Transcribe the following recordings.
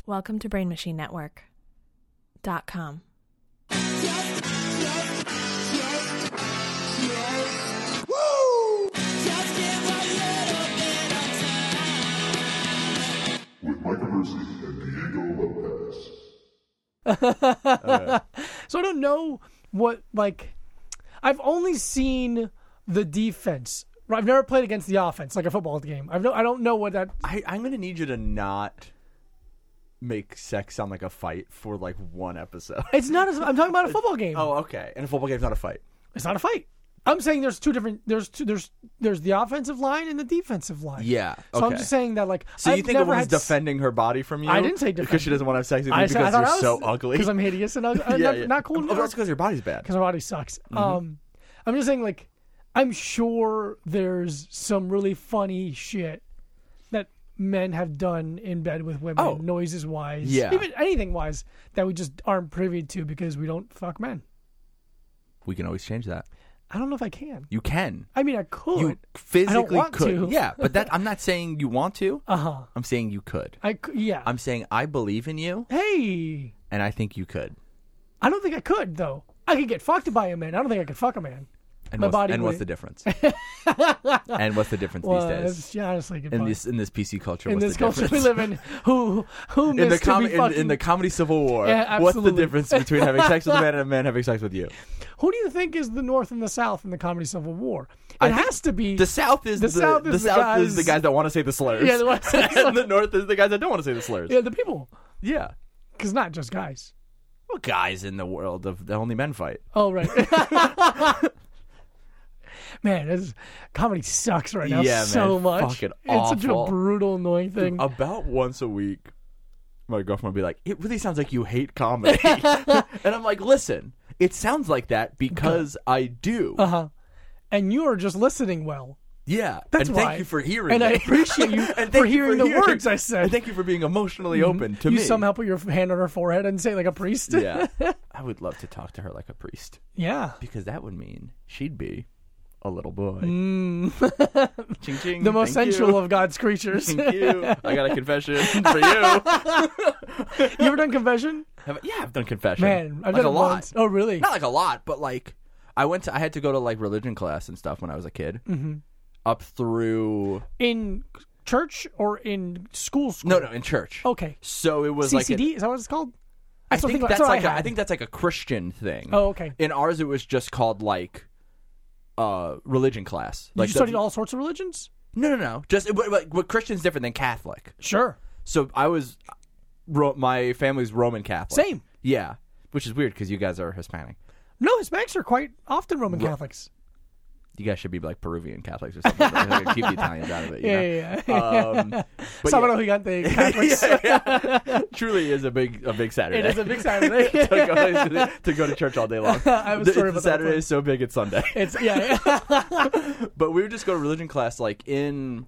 Welcome to BrainMachineNetwork.com. With Micah Mercy and Diego Lopez. Okay. So I don't know what, like, I've only seen the defense. I've never played against the offense, like a football game. I don't know what that... I'm going to need you to not make sex sound like a fight for, like, one episode. It's not... I'm talking about a football game. Oh, okay. And a football game's not a fight. It's not a fight. I'm saying there's two different... There's the offensive line and the defensive line. Yeah, okay. So I'm just saying that, like... So you I've think a never woman's had defending her body from you? I didn't say defend. Because she doesn't want to have sex with you I because you're so ugly? Because I'm hideous and ugly. Yeah. Not cool. Oh, that's because your body's bad. Because my body sucks. Mm-hmm. I'm just saying, like, I'm sure there's some really funny shit that men have done in bed with women, noises wise, even anything wise, that we just aren't privy to because we don't fuck men. We can always change that. I don't know if I can. You can. I mean, I could. You physically I don't want could. to. Yeah, but I'm not saying you want to. I'm saying you could. Yeah. I'm saying I believe in you. Hey. And I think you could. I don't think I could, though. I could get fucked by a man. I don't think I could fuck a man. And what's the difference? And what's the difference these days? It's honestly good in this PC culture, in what's this the culture difference? we live in, who in the fucking... in the comedy Civil War, Yeah, what's the absolutely. difference between having sex with a man and a man having sex with you? Who do you think is the North and the South in the comedy Civil War? It has to be the South is the guys that want to say the slurs. Yeah, and the North is the guys that don't want to say the slurs. Yeah, the people. Yeah, because not just guys. Well, guys in the world of the only men fight. Oh, right. Man, this comedy sucks right now so much. Fucking it's awful. such a brutal, annoying thing. Dude, about once a week, my girlfriend would be like, "It really sounds like you hate comedy," and I'm like, "Listen, it sounds like that because I do." And you are just listening well. Yeah, that's and why. Thank you for hearing. And me. I appreciate you for hearing the words I said. And thank you for being emotionally open to me. You somehow put your hand on her forehead and say like a priest. Yeah, I would love to talk to her like a priest. Yeah, because that would mean she'd be a little boy. Ching, ching, the most sensual of God's creatures. Thank you. I got a confession for you. You ever done confession? Yeah, I've done confession. Man, I've like done a lot. Once. Oh, really? Not like a lot, but like I had to go to like religion class and stuff when I was a kid. Mm-hmm. Up through in church or in school? No, in church. Okay. So it was CCD? Is that what it's called? I think that's like a Christian thing. Oh, okay. In ours, it was just called like religion class. Did you study all sorts of religions? No. Just but Christian's different than Catholic. Sure. So I was my family's Roman Catholic. Same. Yeah, which is weird because you guys are Hispanic. No, Hispanics are quite often Roman Catholics. You guys should be like Peruvian Catholics or something. Like, keep the Italians out of it. Yeah. Sábado Gigante Catholics. yeah. Truly is a big Saturday. It is a big Saturday. to go to church all day long. I was sorry about Saturday is so big it's Sunday. It's But we would just go to religion class like it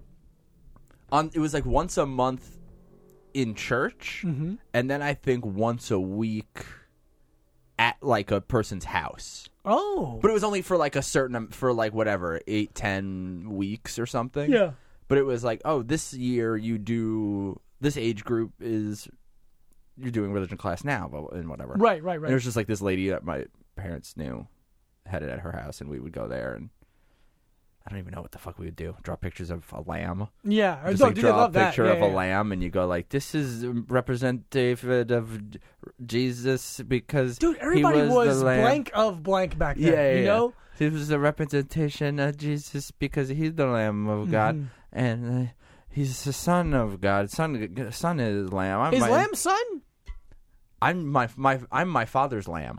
was like once a month in church, and then I think once a week at like a person's house. Oh. But it was only for like for like whatever, 8-10 weeks or something. Yeah. But it was like, oh, this year this age group you're doing religion class now and whatever. Right. And it was just like this lady that my parents knew had it at her house, and we would go there, and I don't even know what the fuck we would do. Draw pictures of a lamb. Yeah. Just like draw a picture of a lamb, and you go like, this is representative of Jesus because dude, everybody was the blank of blank back then. Yeah. You know? This was a representation of Jesus because he's the Lamb of God, and he's the Son of God. Son is lamb. Lamb son? I'm my father's lamb.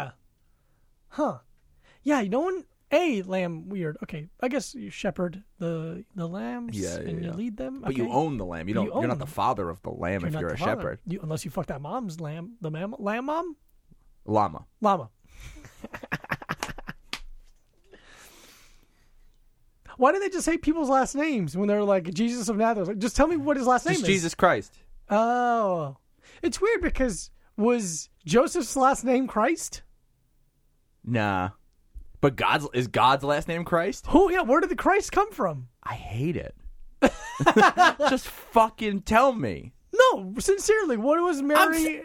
Huh. Yeah, no one... lamb, weird. Okay, I guess you shepherd the lambs and you lead them. But you own the lamb. You're not the father of the lamb if you're a shepherd. Unless you fuck that mom's lamb. Lamb mom? Llama. Why didn't they just say people's last names when they're like Jesus of Nazareth? Like, just tell me what his last name is. Jesus Christ. Oh. It's weird because was Joseph's last name Christ? Nah. But is God's last name Christ? Who? Yeah, where did the Christ come from? I hate it. Just fucking tell me. No, No, sincerely, what was Mary?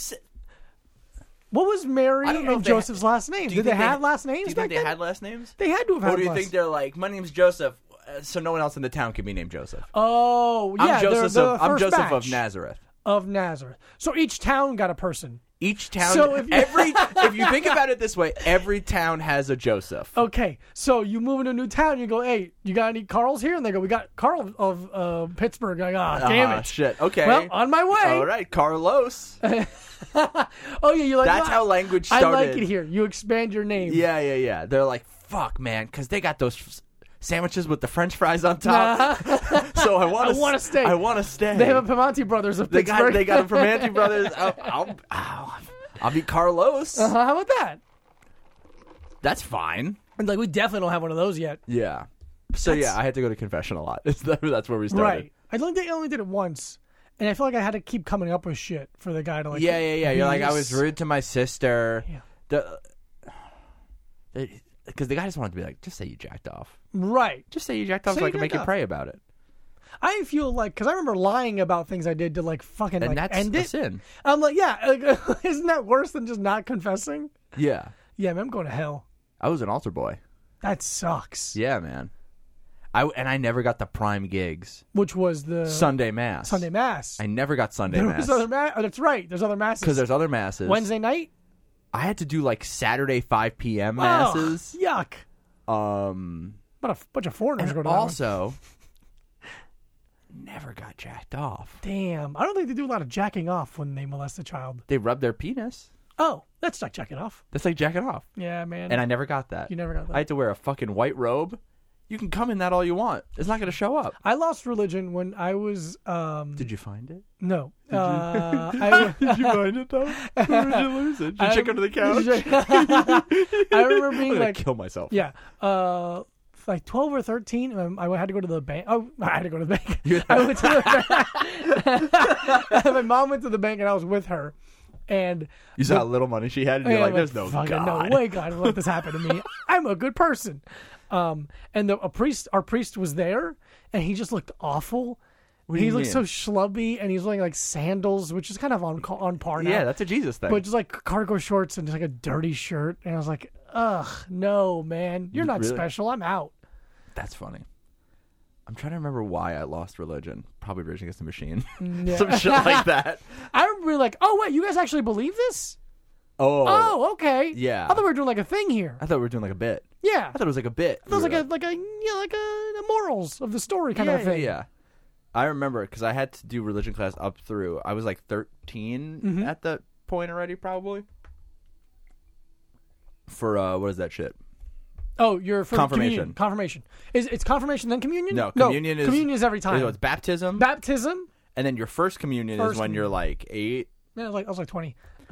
What was Mary and Joseph's last name? Did they have last names? Do you think they had last names? They had to have had. Or do you think they're like, my name's Joseph, so no one else in the town can be named Joseph? Oh, yeah. I'm Joseph of Nazareth. Of Nazareth. So each town got a person. Each town, so if you think about it this way, every town has a Joseph. Okay, so you move into a new town, you go, hey, you got any Carls here? And they go, we got Carl of Pittsburgh. Like, damn it. Shit, okay. Well, on my way. All right, Carlos. Oh, yeah, you like that's how language started. I like it here. You expand your name. Yeah. They're like, fuck, man, because they got those sandwiches with the French fries on top. So I want to stay. I want to stay. They have a Pimonti Brothers of Pittsburgh. They got a Pimonti Brothers. I'll be Carlos. How about that? That's fine. And like, we definitely don't have one of those yet. Yeah. So I had to go to confession a lot. That's where we started. Right. I think they only did it once. And I feel like I had to keep coming up with shit for the guy to like. Yeah. You're like, I was rude to my sister. Yeah. Because the guy just wanted to be like, just say you jacked off. Right. Just say you jacked off so I can make you pray about it. I feel like, because I remember lying about things I did to like fucking and like that's end a it. Sin. I'm like, yeah, isn't that worse than just not confessing? Yeah. Yeah, man, I'm going to hell. I was an altar boy. That sucks. Yeah, man. I never got the prime gigs. Which was the Sunday Mass. Sunday Mass. I never got Sunday Mass. That's right. There's other masses. Because there's other masses. Wednesday night? I had to do like Saturday 5 p.m. masses. Yuck. But a bunch of foreigners go to that also, never got jacked off. Damn. I don't think they do a lot of jacking off when they molest a child. They rub their penis. Oh, that's like jacking off. That's like jacking off. Yeah, man. And I never got that. You never got that. I had to wear a fucking white robe. You can come in that all you want. It's not going to show up. I lost religion when I was... Did you find it? No. Did you find it, though? Where did you lose it? Did you check under the couch? I remember being I'm like... kill myself. Yeah. Like 12 or 13, I had to go to the bank. Oh, I had to go to the bank. I went to the bank. My mom went to the bank, and I was with her. And you saw how little money she had, and you're like, "There's no God, no way, God, let this happen to me. I'm a good person." And our priest was there, and he just looked awful. He looked so schlubby, and he's wearing like sandals, which is kind of on par now. Yeah, that's a Jesus thing. But just like cargo shorts and just like a dirty shirt, and I was like, "Ugh, no, man, you're not special. I'm out." That's funny. I'm trying to remember why I lost religion. Probably Rage Against the Machine. Yeah. Some shit like that. I'm really like, oh, wait, you guys actually believe this? Oh, okay. Yeah. I thought we were doing like a thing here. I thought we were doing like a bit. Yeah. I thought it was like a bit. It was like a morals of the story kind of thing. Yeah. I remember because I had to do religion class up through. I was like 13 at that point already, probably. For what is that shit? Oh, you're for confirmation. Confirmation. It's confirmation then communion? No, communion is every time. It's baptism. Baptism. And then your first communion is when you're like 8. Yeah, I was like 20.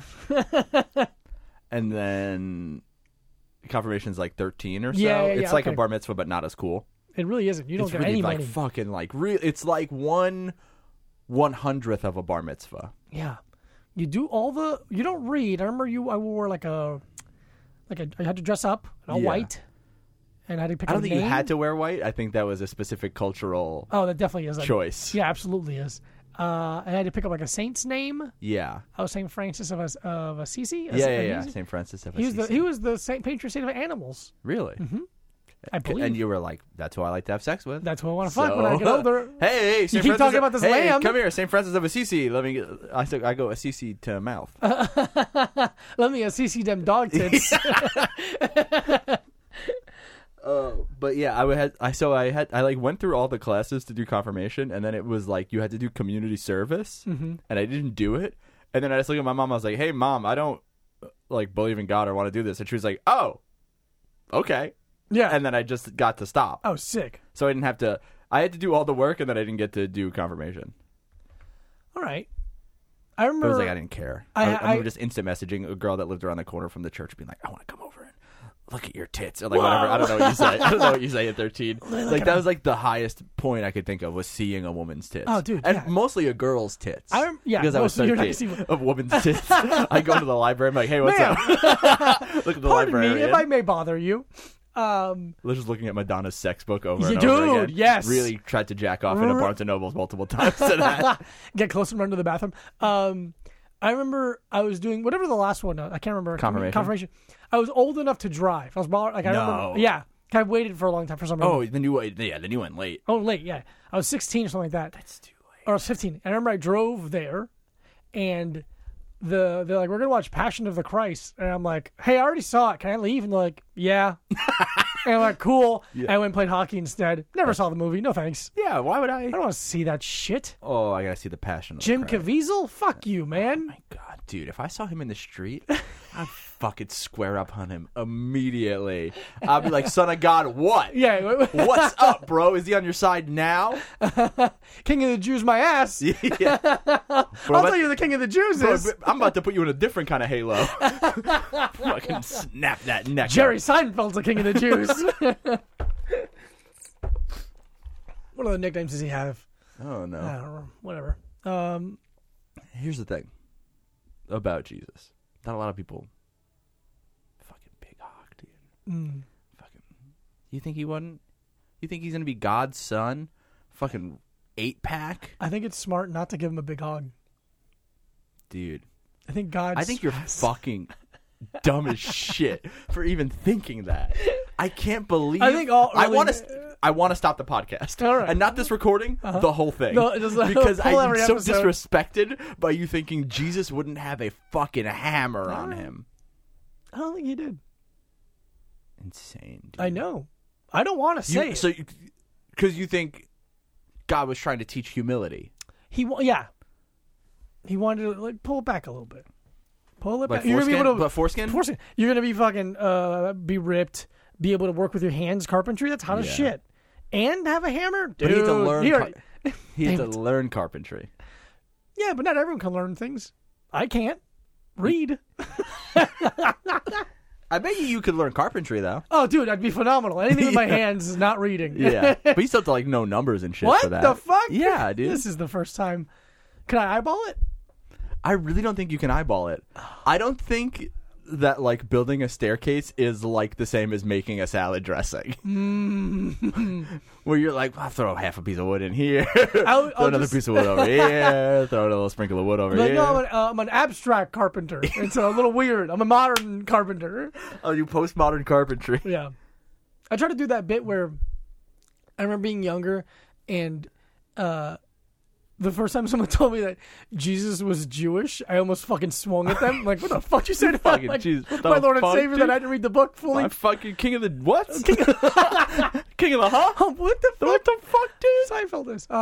And then confirmation is like 13 or so. Yeah, it's like a bar mitzvah, but not as cool. It really isn't. You don't get any money. Fucking like real. It's like 1/100th of a bar mitzvah. Yeah, you do you don't read. I remember I wore I had to dress up all white. And I had to pick. I don't think you had to wear white. I think that was a specific cultural. Oh, that definitely is choice. Yeah, absolutely is. And I had to pick up like a saint's name. Yeah. I was Saint Francis of Assisi. Yeah. Saint Francis of Assisi. He was the patron saint of animals. Really? Mm-hmm. I believe. And you were like, "That's who I like to have sex with. That's who I want to fuck when I get older." Hey, you keep talking about this lamb. Come here, Saint Francis of Assisi. Let me. I go Assisi to mouth. Let me Assisi them dog tits. But yeah, I went through all the classes to do confirmation, and then it was like you had to do community service, and I didn't do it. And then I just looked at my mom. I was like, "Hey, Mom, I don't believe in God or want to do this." And she was like, "Oh, okay." Yeah. And then I just got to stop. Oh, sick. So I didn't have to. I had to do all the work, and then I didn't get to do confirmation. All right. I remember. It was like I didn't care. I remember just instant messaging a girl that lived around the corner from the church, being like, "I want to come over and look at your tits," or whatever. I don't know what you say. I don't know what you say at 13. That was the highest point I could think of was seeing a woman's tits. Oh, dude, and mostly a girl's tits. Because I was 13 of woman's tits. I go to the library. I'm like, "Hey, what's up?" Look at the Pardon librarian. me if I may bother you. Liz was looking at Madonna's sex book over and Dude, over again. yes. Really tried to jack off in a Barnes & Noble's multiple times to that. Get close and run to the bathroom. I remember I was doing whatever the last one. I can't remember. Confirmation. I was old enough to drive. I was like I remember. Yeah, I waited for a long time for some reason. Oh, then you went late. Oh, late. Yeah, I was 16 or something like that. That's too late. Or I was 15. I remember I drove there, and they're like, we're gonna watch Passion of the Christ, and I'm like, hey, I already saw it. Can I leave? And they're like, yeah. And I'm like, cool. Yeah. I went and played hockey instead. Never saw the movie. No thanks. Yeah, why would I? I don't want to see that shit. Oh, I gotta see the Passion of the Jim Christ. Caviezel? Fuck you, man. Oh my god, dude! If I saw him in the street, I'd fucking square up on him immediately. I'd be like, "Son of God, what? Yeah, what's up, bro? Is he on your side now?" King of the Jews, my ass. Yeah. I'll tell you, the King of the Jews is. I'm about to put you in a different kind of halo. Fucking snap that neck. Jerry up. Seinfeld's the King of the Jews. What other nicknames does he have? Oh no. I don't know. Whatever. Here's the thing about Jesus. Not a lot of people. Fucking big hog, dude. Fucking. You think he wouldn't? You think he's gonna be God's son? Fucking 8-pack? I think it's smart not to give him a big hog. Dude. I think you're fucking dumb as shit for even thinking that. I can't believe. I think I want to stop the podcast. All right. And not this recording, the whole thing. No, just because pull I'm every so episode. disrespected by you thinking Jesus wouldn't have a fucking hammer on him. I don't think he did. Insane, dude. I know. I don't want to say it. So, because you think God was trying to teach humility. He wanted to like pull it back a little bit. Pull it Like back. You're gonna be able to, but foreskin? Foreskin. You're gonna be fucking be ripped. Be able to work with your hands, carpentry. That's hot as shit. And have a hammer. Dude, But he had to learn. He had to Damn it. learn carpentry. Yeah, but not everyone can learn things. I can't read. I bet you could learn carpentry though. Oh, dude, I'd be phenomenal. Anything with my hands is not reading. Yeah, but you still have to like know numbers and shit What for that. the fuck? Yeah, dude. This is the first time. Can I eyeball it? I really don't think you can eyeball it. I don't think that like building a staircase is like the same as making a salad dressing. Where you're like, I'll throw half a piece of wood in here, throw another piece of wood over here, throw a little sprinkle of wood over here. No, I'm an abstract carpenter. It's a little weird. I'm a modern carpenter. Oh, you postmodern carpentry. Yeah. I try to do that bit where I remember being younger and the first time someone told me that Jesus was Jewish, I almost fucking swung at them. Like, what the fuck you said? Fucking like, Jesus. What my the Lord and fuck, Savior dude? that I had to read the book fully. I'm fucking king of the what? King of King of the huh? Oh, what the fuck? What the fuck, dude? Seinfeld is.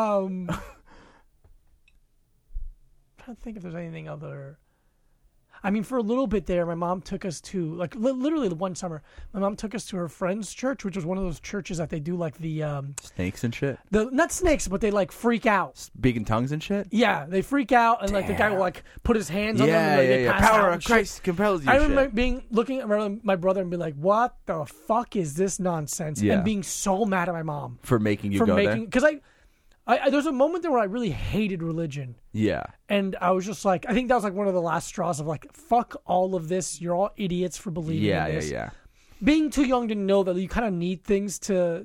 Trying to think if there's anything other. I mean, for a little bit there, my mom took us to, like, literally one summer, my mom took us to her friend's church, which was one of those churches that they do, like, the Snakes and shit? not snakes, but they, like, freak out. Speaking tongues and shit? Yeah, they freak out, and, like, the guy will, like, put his hands on them, and like, they pass Power out of Christ compels you. I remember looking at my brother and being like, what the fuck is this nonsense? Yeah. And being so mad at my mom. For making you go there? Because I there's a moment there where I really hated religion. Yeah. And I was just like, I think that was like one of the last straws of like, fuck all of this. You're all idiots for believing in this. Yeah. Being too young to know that you kind of need things to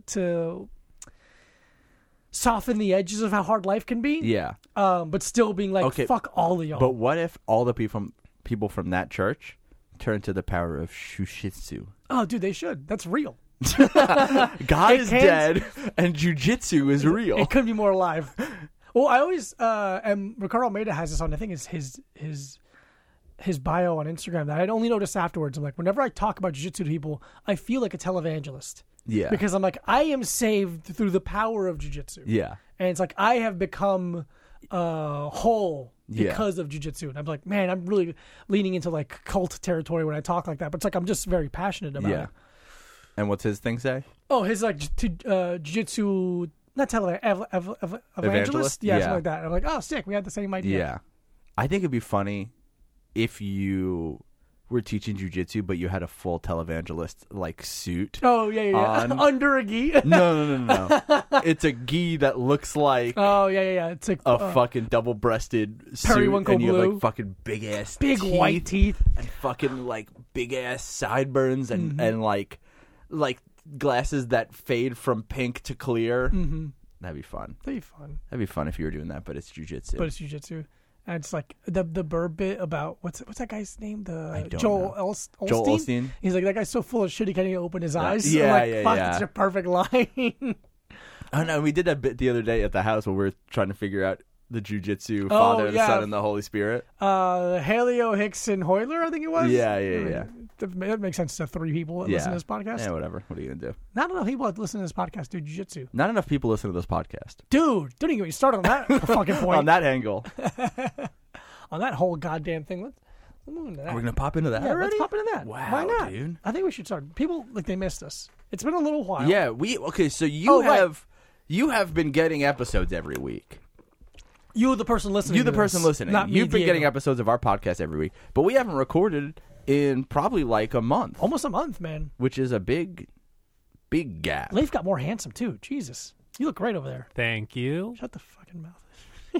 soften the edges of how hard life can be. Yeah. But still being like, fuck all of y'all. But what if all the people from that church turn to the power of shujitsu? Oh, dude, they should. That's real. God is dead and jujitsu is real. It couldn't be more alive. Well, I always and Ricardo Almeida has this on. I think it's his bio on Instagram that I'd only noticed afterwards. I'm like, whenever I talk about jiu-jitsu to people, I feel like a televangelist. Yeah. Because I'm like, I am saved through the power of jiu-jitsu. Yeah. And it's like I have become whole because of jiu-jitsu. And I'm like, man, I'm really leaning into like cult territory when I talk like that. But it's like I'm just very passionate about it. And what's his thing say? Oh, his like jiu-jitsu, not evangelist? Yeah, something like that. I'm like, oh, sick. We had the same idea. Yeah. I think it'd be funny if you were teaching jiu-jitsu, but you had a full televangelist like suit. Oh, yeah. Under a gi. No. It's a gi that looks like oh, yeah. It's like a fucking double-breasted suit. Periwinkle and you have blue. like fucking big-ass Big teeth white teeth. and fucking like big-ass sideburns and like glasses that fade from pink to clear. Mm-hmm. That'd be fun. That'd be fun. That'd be fun if you were doing that, but it's jujitsu. But it's jujitsu. And it's like the Burr bit about what's that guy's name? I don't Joel know. Osteen? Joel Osteen? He's like, that guy's so full of shit he can't even open his eyes. Yeah, I'm like, yeah, fuck, yeah. it's a perfect line. Oh no, we did that bit the other day at the house where we were trying to figure out the jujitsu Father, the Son, and the Holy Spirit. Haleo, Hickson, Hoyler, I think it was. Yeah. That makes sense to 3 people that listen to this podcast. Yeah, whatever. What are you gonna do? Not enough people that listen to this podcast do jiu-jitsu. Not enough people listen to this podcast. Dude, don't even get me started on that fucking point. On that angle. On that whole goddamn thing. Let's move into that. We're gonna pop into that Yeah, already? let's pop into that. Wow, why not? dude. I think we should start. People, like, they missed us. It's been a little while. Yeah, so you right. you have been getting episodes every week. You, the person listening. You, the to person this, listening. Not me, You've been Diego. getting episodes of our podcast every week, but we haven't recorded in probably like a month, Almost a month, man. which is a big gap. Leif got more handsome, too. Jesus. You look great over there. Thank you. Shut the fucking mouth.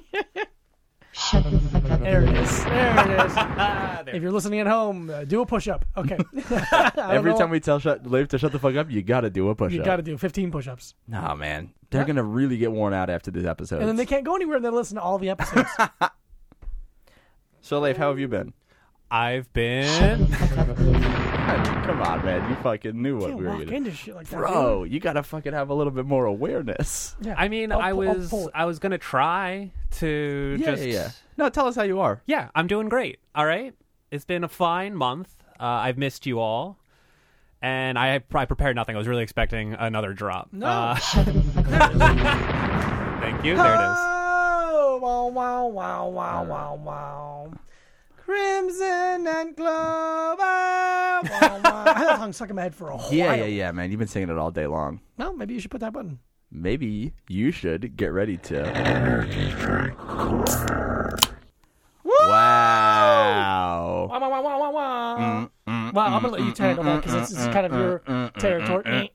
There it is. There it is. If you're listening at home, do a push-up. Okay. Every time we tell Leif to shut the fuck up, you got to do a push-up. You got to do 15 push-ups. Nah, man. They're going to really get worn out after this episode. And then they can't go anywhere and they listen to all the episodes. So, Leif, how have you been? I've been. Come on, man. You fucking knew what Can't we were walk going to into shit like that, Bro, dude. you got to fucking have a little bit more awareness. Yeah. I mean, I'll I pull it. was gonna try to just. Yeah. No, tell us how you are. Yeah, I'm doing great. All right, it's been a fine month. I've missed you all, and I prepared nothing. I was really expecting another drop. No. Thank you. There it is. Oh, wow. Crimson and Clover. Wow. I had that song stuck in my head for a while. Yeah, man. You've been singing it all day long. No, maybe you should put that button. Maybe you should get ready to. Woo! Wow. Wow. Wow, I'm going to let you handle that because it's kind of your territory.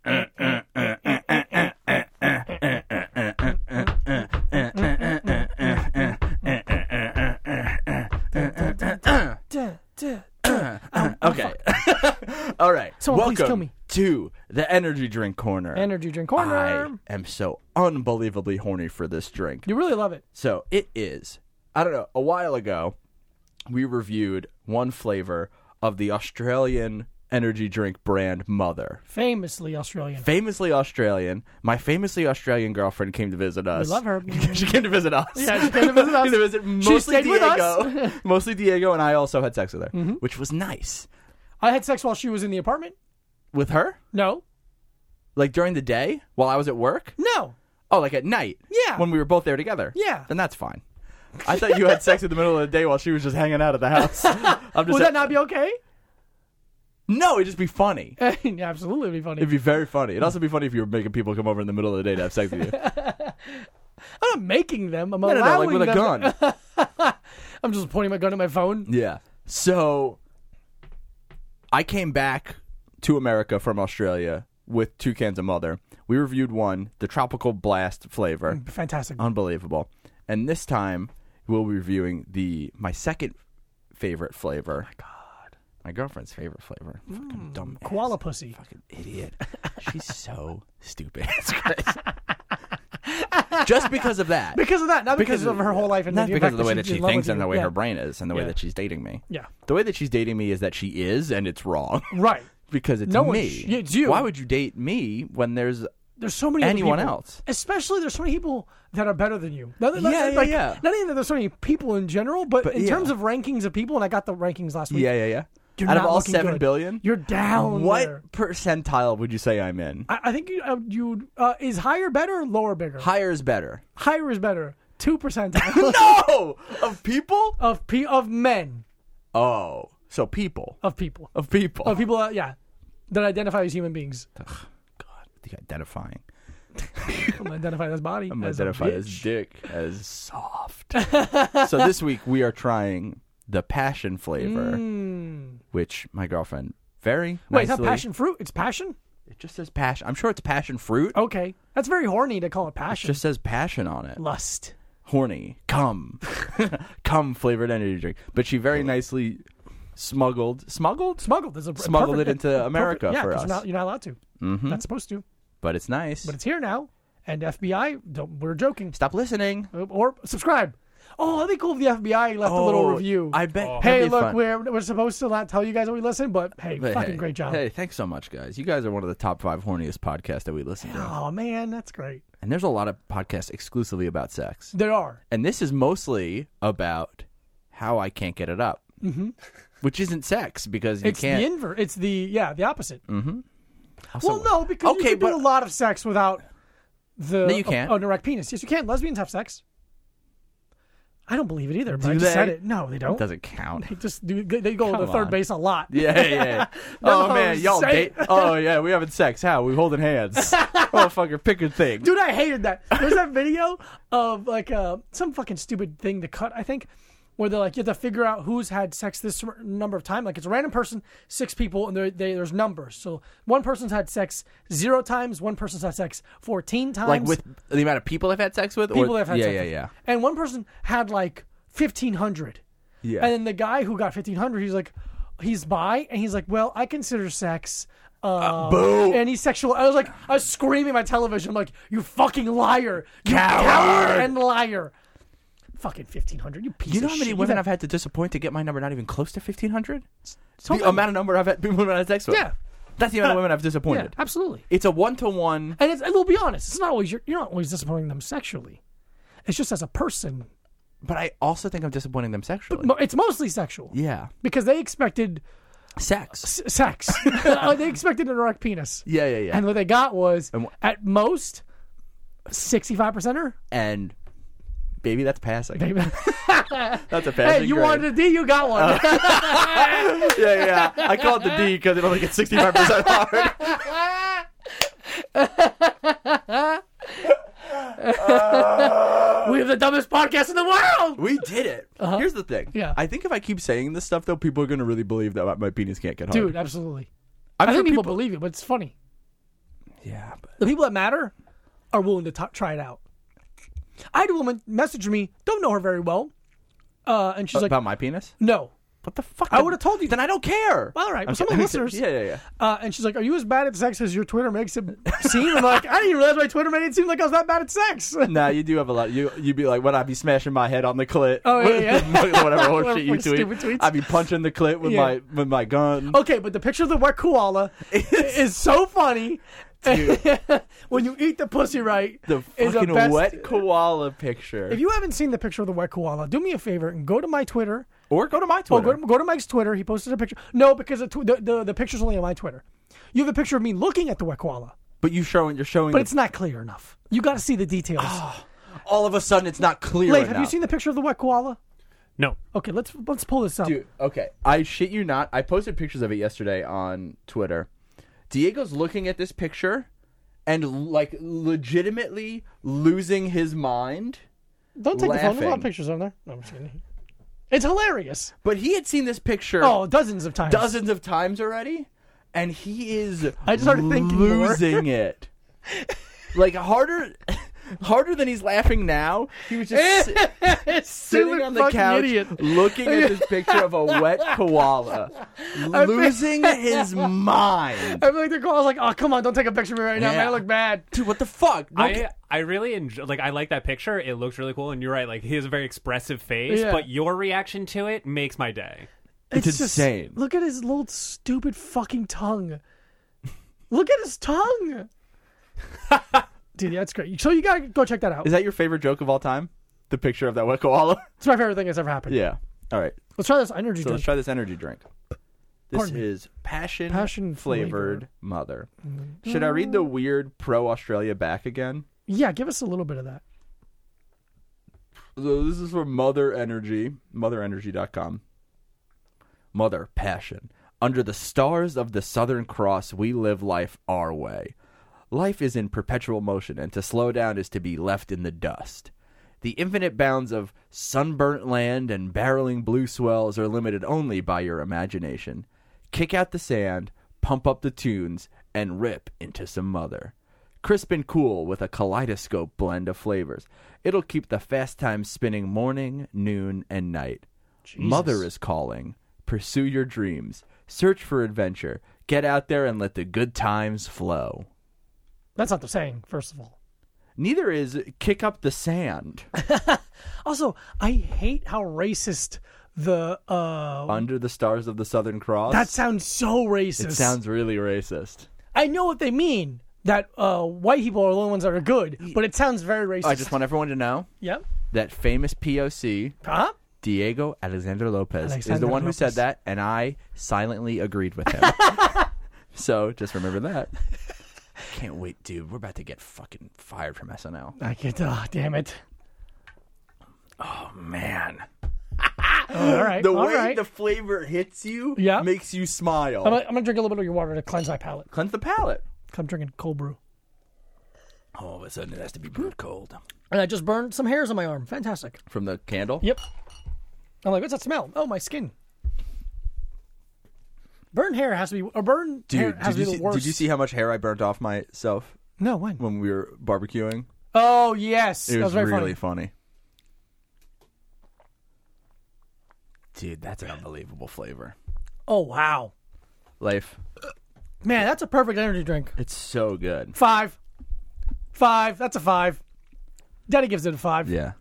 Okay. All right. Someone please Welcome kill me. to the Energy Drink Corner. Energy drink corner. I am so unbelievably horny for this drink. You really love it. So it is, I don't know, a while ago, we reviewed one flavor of the Australian energy drink brand Mother. Famously Australian. Famously Australian. My famously Australian girlfriend came to visit us. We love her. She came to visit us. Yeah, she came to visit us. She came to visit She mostly stayed with Diego. us. Mostly Diego, and I also had sex with her, Mm-hmm. which was nice. I had sex while she was in the apartment. With her? No. Like during the day? While I was at work? No. Oh, like at night? Yeah. When we were both there together? Yeah. Then that's fine. I thought you had sex in the middle of the day while she was just hanging out at the house. I'm just Would that not be okay? No, it'd just be funny. Yeah, absolutely, it'd be funny. It'd be very funny. It'd also be funny if you were making people come over in the middle of the day to have sex with you. I'm not making them. I'm No, allowing like with a them. gun. I'm just pointing my gun at my phone. Yeah. So I came back to America from Australia with 2 cans of Mother. We reviewed one, the Tropical Blast flavor. Fantastic. Unbelievable. And this time we'll be reviewing my second favorite flavor. Oh my God. My girlfriend's favorite flavor. Fucking dumb ass. Koala pussy. Fucking idiot. She's so stupid. It's crazy. Just because of that. Because of that, not because of her whole life. And not the because fact of the way that she's she in love thinks with and you. the way Yeah. her brain is and the way Yeah. that she's dating me. Yeah. The way that she's dating me is that she is, and it's wrong. Right. Because it's No one me. yeah, it's you. Why would you date me when there's There's so many anyone other people. else? Especially there's so many people that are better than you. Yeah. Not even that there's so many people in general, but in yeah. terms of rankings of people, and I got the rankings last week. Yeah. You're Out of not all looking 7 good. billion? You're down What there. percentile would you say I'm in? I think you is higher better or lower bigger? Higher is better. Higher is better. 2%. No! Of people? of men. Oh. So people. Of people. Of people. Of people that identify as human beings. God. The identifying. I'm identified as body. I'm as a identified as bitch. dick, as soft. So this week we are trying the passion flavor, which my girlfriend very Wait, it's nicely... not passion fruit. It's passion. It just says passion. I'm sure it's passion fruit. Okay, that's very horny to call it It passion. just says passion on it. Lust. Horny. Cum. Cum flavored energy drink. But she very nicely smuggled There's a smuggled it perfect- into America perfect, for 'cause us. You're not allowed to. Not supposed to. But it's nice. But it's here now. And FBI, we're joking. Stop listening. Or subscribe. Oh, that'd be cool if the FBI left a little review. I bet. Hey, that'd be look, fun. we're supposed to not tell you guys when we listen, but hey, But fucking hey, great job. Hey, thanks so much, guys. You guys are one of the top 5 horniest podcasts that we listen to. Oh man, that's great. And there's a lot of podcasts exclusively about sex. There are. And this is mostly about how I can't get it up. Mm-hmm. Which isn't sex because you It's can't. the invert. It's the opposite. Also- Well, no, because you can do a lot of sex without the No, you can't. an erect penis. Yes, you can. Lesbians have sex. I don't believe it either, but Do I just said they? it. No, they don't. It doesn't count. They just do. They go to Come the third on. base a lot. Yeah. No, Oh man, y'all say- date. Oh yeah, we having sex. How? We holding hands. Oh fucker, pick a thing. Dude, I hated that. There's that video of like some fucking stupid thing to cut, I think, where they're like, you have to figure out who's had sex this number of times. Like it's a random person, 6 people, and there's numbers. So one person's had sex 0 times, one person's had sex 14 times. Like with the amount of people I've had sex with. people or, that have had yeah, sex yeah, with. yeah. And one person had like 1,500. Yeah. And then the guy who got 1,500, he's like, he's bi, and he's like, well, I consider sex. Boo. And he's sexual. I was screaming at my television. I'm like, you fucking liar. You Coward. coward and liar. Fucking 1,500. You piece You know of how many shit. women I've had to disappoint to get my number not even close to 1,500? So The amount of number I've had people I've had sex with. Yeah. That's the amount of women I've Yeah, disappointed. absolutely. It's a 1-to-1. And we'll be honest. It's not always you're not always disappointing them sexually. It's just as a person. But I also think I'm disappointing them sexually. It's mostly sexual. Yeah. Because they expected Sex. sex. They expected an erect penis. Yeah, yeah, yeah. And what they got was, And at most, 65%er. And baby, that's passing. Baby. That's a passing Hey, you grade. wanted a D, you got one. Yeah. I call it the D because it only gets 65% hard. We have the dumbest podcast in the world. We did it. Here's the thing. Yeah. I think if I keep saying this stuff, though, people are going to really believe that my penis can't get hard. Dude, absolutely. I'm I sure think people believe it, but it's funny. Yeah, but The people that matter are willing to try it out. I had a woman message me, don't know her very well, and she's like, about my penis? no. What the fuck? I would have told you. Then I don't care. Well, all right. I'm Well, some of the listeners. Yeah. And she's like, are you as bad at sex as your Twitter makes it seem? I'm like, I didn't even realize my Twitter made it seem like I was that bad at sex. Nah, you do have a lot. You'd be like, when I'd be smashing my head on the clit. Oh, yeah. Whatever horse shit you Stupid tweet. tweets. I'd be punching the clit with Yeah. my gun. Okay, but the picture of the wet koala is so funny. When you eat the pussy right, The is fucking best. wet koala picture. If you haven't seen the picture of the wet koala, do me a favor and go to my Twitter. Or go to my Oh, Twitter. go to Mike's Twitter. He posted a picture. No, because the picture's only on my Twitter. You have a picture of me looking at the wet koala, But you're showing. but it's not clear enough. You got to see the details. all of a sudden it's not clear Leif, enough. have you seen the picture of the wet koala? No. Okay, let's pull this up. Dude, okay. I shit you not. I posted pictures of it yesterday on Twitter. Diego's looking at this picture and like legitimately losing his mind. Don't take the phone. There's a lot laughing. of pictures on there. No, I'm just kidding. It's hilarious. But he had seen this picture Oh, dozens of times. dozens of times already, and he is I just started thinking more. losing it. Like harder than he's laughing now. He was just sitting on the couch Idiot. looking at this picture of a wet koala, losing his mind. I feel like the koala's like, oh, come on, don't take a picture of me right now, Yeah. man. I look bad. Dude, what the fuck? I really enjoy, I like that picture. It looks really cool, and you're right. Like he has a very expressive face, Yeah. but your reaction to it makes my day. It's just- insane. Look at his little stupid fucking tongue. Look at his tongue. Dude, that's great. So you gotta go check that out. Is that your favorite joke of all time? The picture of that wet koala? It's my favorite thing that's ever happened. Yeah. All right. Let's try this energy So let's drink. try this energy drink. This Pardon me. is passion Passion flavored mother. Should I read the weird pro Australia back again? Yeah, give us a little bit of that. So this is from Mother Energy, motherenergy.com. Mother passion. Under the stars of the Southern Cross, we live life our way. Life is in perpetual motion, and to slow down is to be left in the dust. The infinite bounds of sunburnt land and barreling blue swells are limited only by your imagination. Kick out the sand, pump up the tunes, and rip into some mother. Crisp and cool with a kaleidoscope blend of flavors. It'll keep the fast times spinning morning, noon, and night. Jesus. Mother is calling. pursue your dreams, search for adventure, get out there and let the good times flow. That's not the saying, first of all. Neither is kick up the sand. Also, I hate how racist the Under the stars of the Southern Cross. that sounds so racist. It sounds really racist. I know what they mean. That white people are the only ones that are good, but it sounds very racist. I just want everyone to know Yep. that famous POC, Huh? Diego Alexander Lopez, is Alexander the one who Lopez. said that, and I silently agreed with him. So just remember that. Can't wait, dude. We're about to get fucking fired from SNL. I get. Damn it. Oh, man. All right. The all way right. the flavor hits you Yeah. makes you smile. I'm gonna drink a little bit of your water to cleanse my palate. Cleanse the palate. I'm drinking cold brew. All of a sudden, it has to be brewed cold. And I just burned some hairs on my arm. Fantastic. From the candle? Yep. I'm like, what's that smell? Oh, my skin. Burnt hair has to be. Or burnt hair Dude, has to be the worst. did you see how much hair I burnt off myself No, when? when we were barbecuing? Oh, yes. It that was was very really funny. funny. Dude, that's an unbelievable flavor. Oh, wow. Life, Man, that's a perfect energy drink. it's so good. 5. That's a 5. Daddy gives it a 5. Yeah.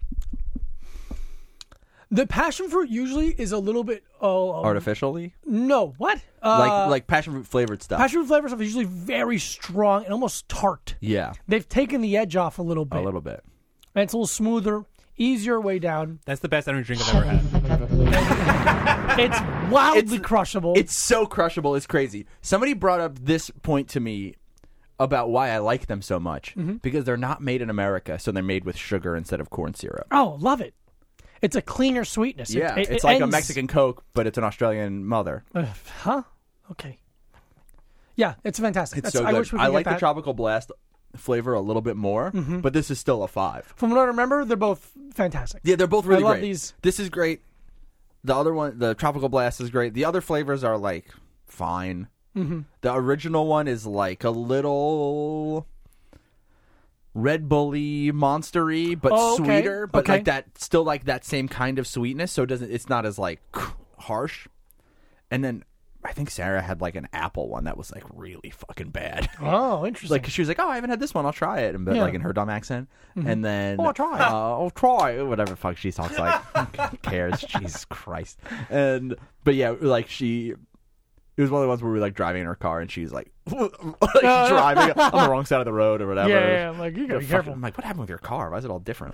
The passion fruit usually is a little bit Artificially? no, what? Like passion fruit flavored stuff. Passion fruit flavor stuff is usually very strong and almost tart. Yeah, They've taken the edge off a little bit. a little bit. And it's a little smoother, easier way down. That's the best energy drink I've ever had. It's wildly crushable. It's so crushable. It's crazy. Somebody brought up this point to me about why I like them so much. Because they're not made in America, so they're made with sugar instead of corn syrup. oh, love it. It's a cleaner sweetness. Yeah, It it's like a ends- Mexican Coke, but it's an Australian mother. Huh? Okay. Yeah, it's fantastic. It's so good. I wish we could I get like the that. Tropical Blast flavor a little bit more, but this is still a 5. From what I remember, they're both fantastic. Yeah, they're both really I love great. these. This is great. The other one, the Tropical Blast, is great. The other flavors are like fine. Mm-hmm. The original one is like a little Red Bully monster-y, but Oh, okay. sweeter, but Okay. like that, still like that same kind of sweetness. So it's not as like harsh. And then I think Sarah had like an apple one that was like really fucking bad. Oh, interesting. Like, 'cause she was like, "Oh, I haven't had this one. I'll try it," but Yeah. like in her dumb accent. And then, Oh, I'll try it. I'll try it. Whatever the fuck she talks like. Who cares? Jesus Christ. But yeah, like it was one of the ones where we were like driving in her car, and she's like, driving on the wrong side of the road or whatever. yeah, I'm like, you gotta be careful. I'm like, what happened with your car? Why is it all different?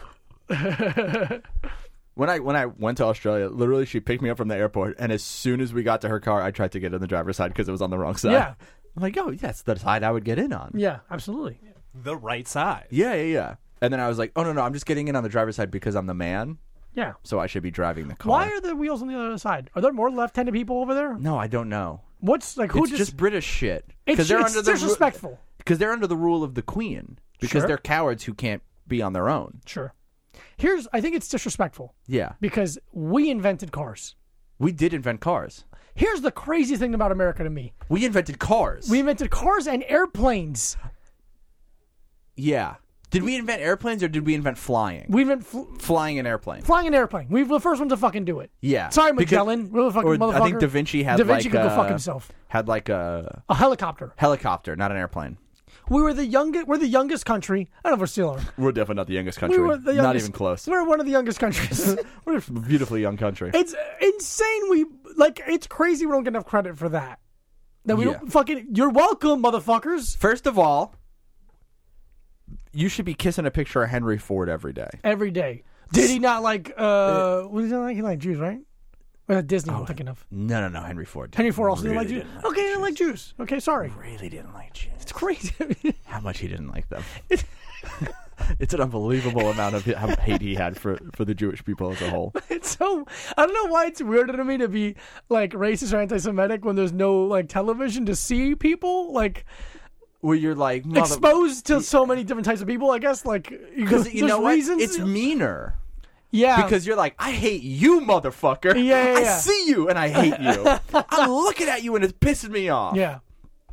When I went to Australia, literally she picked me up from the airport, and as soon as we got to her car, I tried to get in the driver's side because it was on the wrong side. Yeah. I'm like, oh, that's the side I would get in on. Yeah, absolutely. The right side. Yeah. And then I was like, oh, no, I'm just getting in on the driver's side because I'm the man, Yeah. so I should be driving the car. Why are the wheels on the other side? Are there more left-handed people over there? No, I don't know. What's like who It's just British shit. It's they're it's disrespectful. Because they're under the rule of the Queen. Because Sure. they're cowards who can't be on their own. Sure. I think it's disrespectful Yeah. because we invented cars. We did invent cars. Here's the crazy thing about America to me. We invented cars. We invented cars and airplanes. Yeah. Did we invent airplanes or did we invent flying? We invent Flying an airplane. flying an airplane. We were the first ones to fucking do it. Yeah. Sorry, Because- Magellan. We're the fucking or motherfucker. I think Da Vinci had Da Vinci like could go a- fuck himself. Had like a A helicopter. helicopter, not an airplane. We were the youngest. We're the youngest country. I don't know if we still are. We're definitely not the youngest country. We were the youngest, Not even close. We're one of the youngest countries. We're a beautifully young country. It's insane. It's crazy. We don't get enough credit for that. That we Yeah. don't fucking. You're welcome, motherfuckers. First of all, you should be kissing a picture of Henry Ford every day. Every day. Did he not like? What did he like? He liked Jews, right? Or Disney? I'm thinking of No, Henry Ford. Henry Ford also didn't like really Jews. Okay, he didn't like Jews. Okay, sorry. Really didn't like Jews. It's crazy. How much he didn't like them. It's an unbelievable amount of hate he had for the Jewish people as a whole. It's so. I don't know why it's weird to me to be like racist or anti-Semitic when there's no like television to see people like Where you're like exposed to so many different types of people. I guess like because you know what? reasons. It's meaner. Yeah, Because you're like, I hate you, motherfucker. Yeah. I see you and I hate you. I'm looking at you and it's pissing me off. yeah.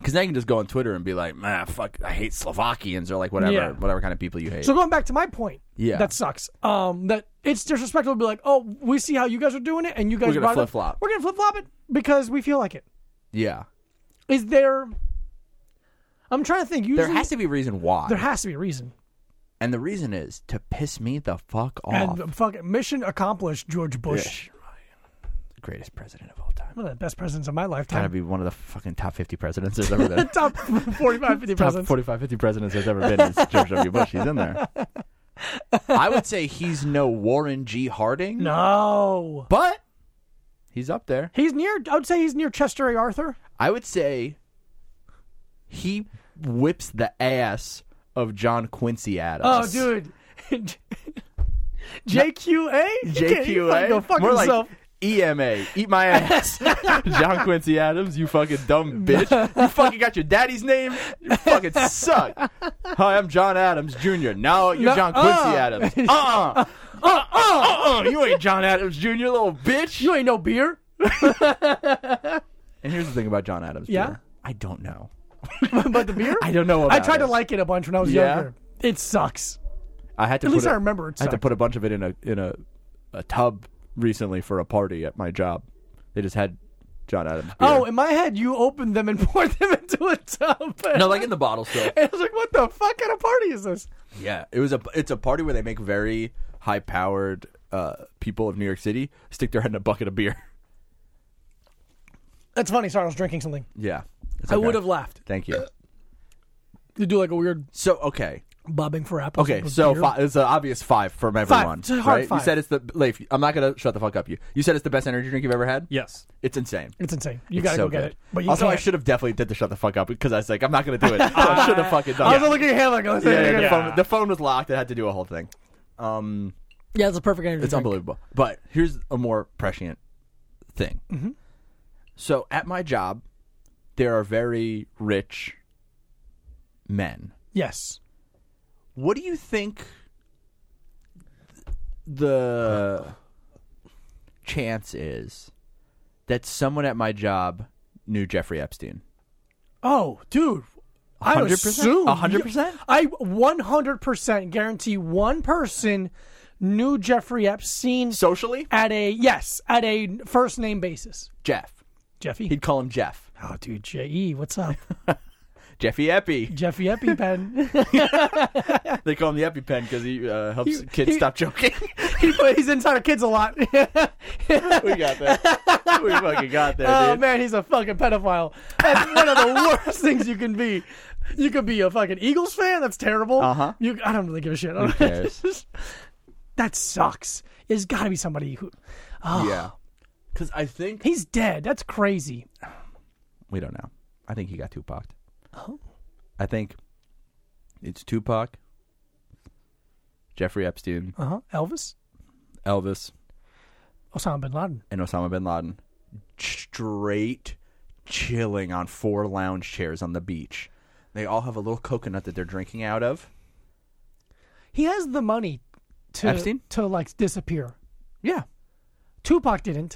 Because now you can just go on Twitter and be like, man, fuck, I hate Slovakians or like whatever, Yeah. whatever kind of people you hate. So going back to my point, Yeah. that sucks. That it's disrespectful to be like, oh, we see how you guys are doing it, and you guys We're gonna brought it up. flip-flop. We're gonna flip flop it because we feel like it. Yeah. Is there? I'm trying to think. Usually, There has to be a reason why. There has to be a reason. And the reason is to piss me the fuck off. And fucking mission accomplished, George Bush. The greatest president of all time. One of the best presidents of my Gotta lifetime. be one of the fucking top 50 presidents there's ever been. Top 45, 50 Top presidents. 45, 50 presidents there's ever been is George W. Bush. He's in there. I would say he's no Warren G. Harding. No. But he's up there. He's near, I would say he's near Chester A. Arthur. I would say he whips the ass of John Quincy Adams. Oh, dude. JQA? JQA? Go fuck More himself. like EMA. Eat my ass. John Quincy Adams, you fucking dumb bitch. You fucking got your daddy's name? You fucking suck. Hi, I'm John Adams Jr. No, you're John Quincy Adams. You ain't John Adams Jr., little bitch. You ain't no beer. And here's the thing about John Adams Yeah? beer. I don't know. But the beer? I don't know about I tried it. to like it a bunch when I was Yeah? younger. It sucks. I had to At put least it- I remember it I had to sucked. put a bunch of it in a tub recently for a party at my job. They just had John Adams beer. Oh, in my head, you opened them and poured them into a tub. no, like in the bottle still. And I was like, what the fuck kind of party is this? Yeah, it's a party where they make very high-powered people of New York City stick their head in a bucket of beer. That's funny. Sorry, I was drinking something. Yeah. It's I okay. would have laughed. Thank you. You do like a weird So, okay. bobbing for apples. Okay, with so beer. it's an obvious 5 from everyone. It's a hard right? 5. You said it's the... Leif, I'm not going to shut the fuck up you. You said it's the best energy drink you've ever had? Yes. It's insane. It's insane. You It's gotta so go get good. it. But you also, can't. I should have definitely did the shut the fuck up because I was like, I'm not going to do it. I should have fucking done I it. was looking at him like, Yeah. The phone was locked. I had to do a whole thing. Yeah, it's a perfect energy It's drink. unbelievable. But here's a more prescient thing. Mm-hmm. So at my job, there are very rich men. Yes. What do you think the chance is that someone at my job knew Jeffrey Epstein? Oh, dude. I 100%? assume 100%? I 100% guarantee one person knew Jeffrey Epstein Socially? at a first name basis. Jeff. Jeffy. He'd call him Jeff. Oh, dude, J.E., what's up? Jeffy Epi. Jeffy EpiPen. They call him the EpiPen because he helps kids stop joking. He's inside of kids a lot. We got that. We fucking got that, Oh dude. man, he's a fucking pedophile. That's one of the worst things you can be. You could be a fucking Eagles fan. That's terrible. Uh-huh. I don't really give a shit. Who cares? That sucks. There's got to be somebody who. Oh, Yeah. Because I think... He's dead. That's crazy. We don't know. I think he got Tupac. Oh. I think it's Tupac, Jeffrey Epstein, Elvis, Elvis, Osama bin Laden. and Osama bin Laden straight chilling on 4 lounge chairs on the beach. They all have a little coconut that they're drinking out of. He has the money to Epstein? to like disappear. Yeah. Tupac didn't.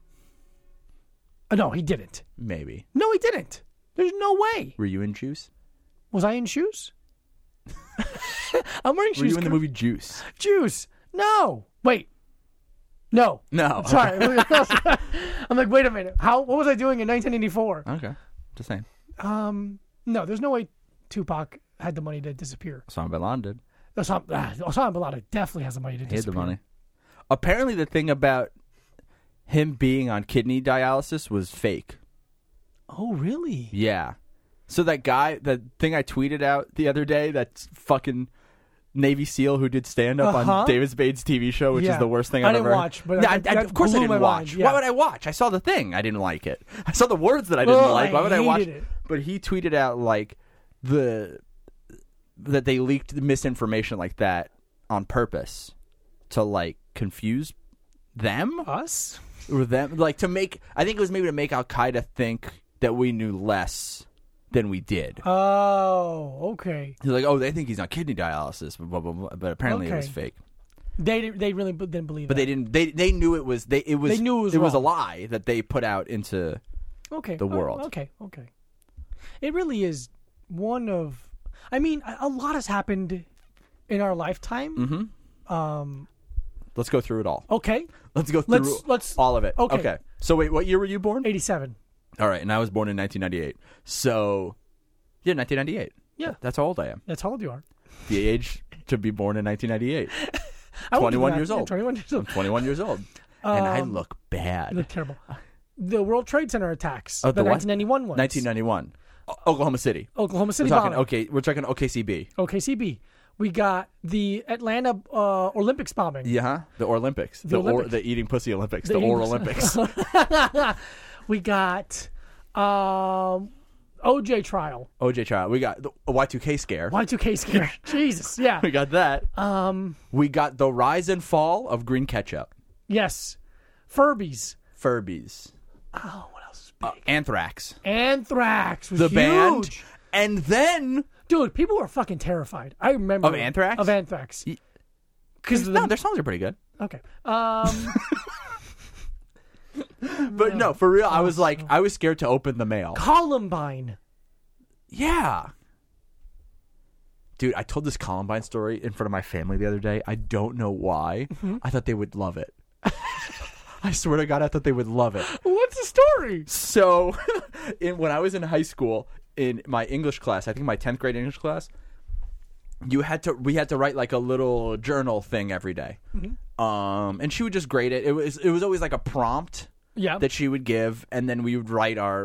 No, he didn't. Maybe. No, he didn't. There's no way. Were you in Juice? Was I in shoes? I'm wearing shoes. Were you in the movie Juice? Juice. No. Wait. No. No. Sorry. I'm like, wait a minute. What was I doing in 1984? Okay. Just saying. No, there's no way Tupac had the money to disappear. Osama bin Laden did. Osama bin Laden definitely has the money to He had disappear. the money. Apparently the thing about him being on kidney dialysis was fake. Oh, really? Yeah. So that thing I tweeted out the other day, that fucking Navy SEAL who did stand-up on David Spade's TV show, which is the worst thing I've ever... I didn't watch, but No, that of course I blew my didn't watch. mind, yeah. Why would I watch? I saw the thing. I didn't like it. I saw the words that I didn't like. Why would I watch hated it. But he tweeted out, like, that they leaked misinformation like that on purpose to, like, confuse them? Us? Or them? Like, to make... I think it was maybe to make Al-Qaeda think that we knew less than we did. Oh, okay. He's like, oh, they think he's on kidney dialysis, blah, blah, blah, but apparently it was Okay. fake. They really didn't believe But that. they didn't. They knew it was. They knew it was wrong. a lie that they put out into Okay. the world. Okay. It really is one of. I mean, a lot has happened in our lifetime. Mm-hmm. Let's go through it all. Okay. Let's go through all of it. Okay. So wait, what year were you born? 87. All right, and I was born in 1998. So, yeah, 1998. Yeah. That's how old I am. That's how old you are. The age to be born in 1998. I won't do 21 that. years old. Yeah, 21 years old. I'm 21 years old. And I look bad. You look terrible. The World Trade Center attacks. Oh, the the what? 1991 ones. 1991. Oklahoma City. Oklahoma City We're talking bombing. we're talking OKCB. OKCB. We got the Atlanta Olympics bombing. Yeah, the Olympics. The eating pussy Olympics. The Olympics. We got OJ trial. OJ trial. We got the Y2K scare. Y2K scare. Jesus, yeah. We got that. We got the rise and fall of green ketchup. Yes. Furbies. Oh, what else is big? Anthrax. Anthrax was The huge. band. And then... Dude, people were fucking terrified. I remember. Of Anthrax? Of Anthrax. Because No, their songs are pretty good. Okay. But no, for real, I was scared to open the mail. Columbine. Yeah. Dude, I told this Columbine story in front of my family the other day. I don't know why. I thought they would love it. I swear to God, I thought they would love it. What's the story? So, when I was in high school, in my English class, I think my 10th grade English class, we had to write like a little journal thing every day. And she would just grade it. It was always like a prompt that she would give, and then we would write our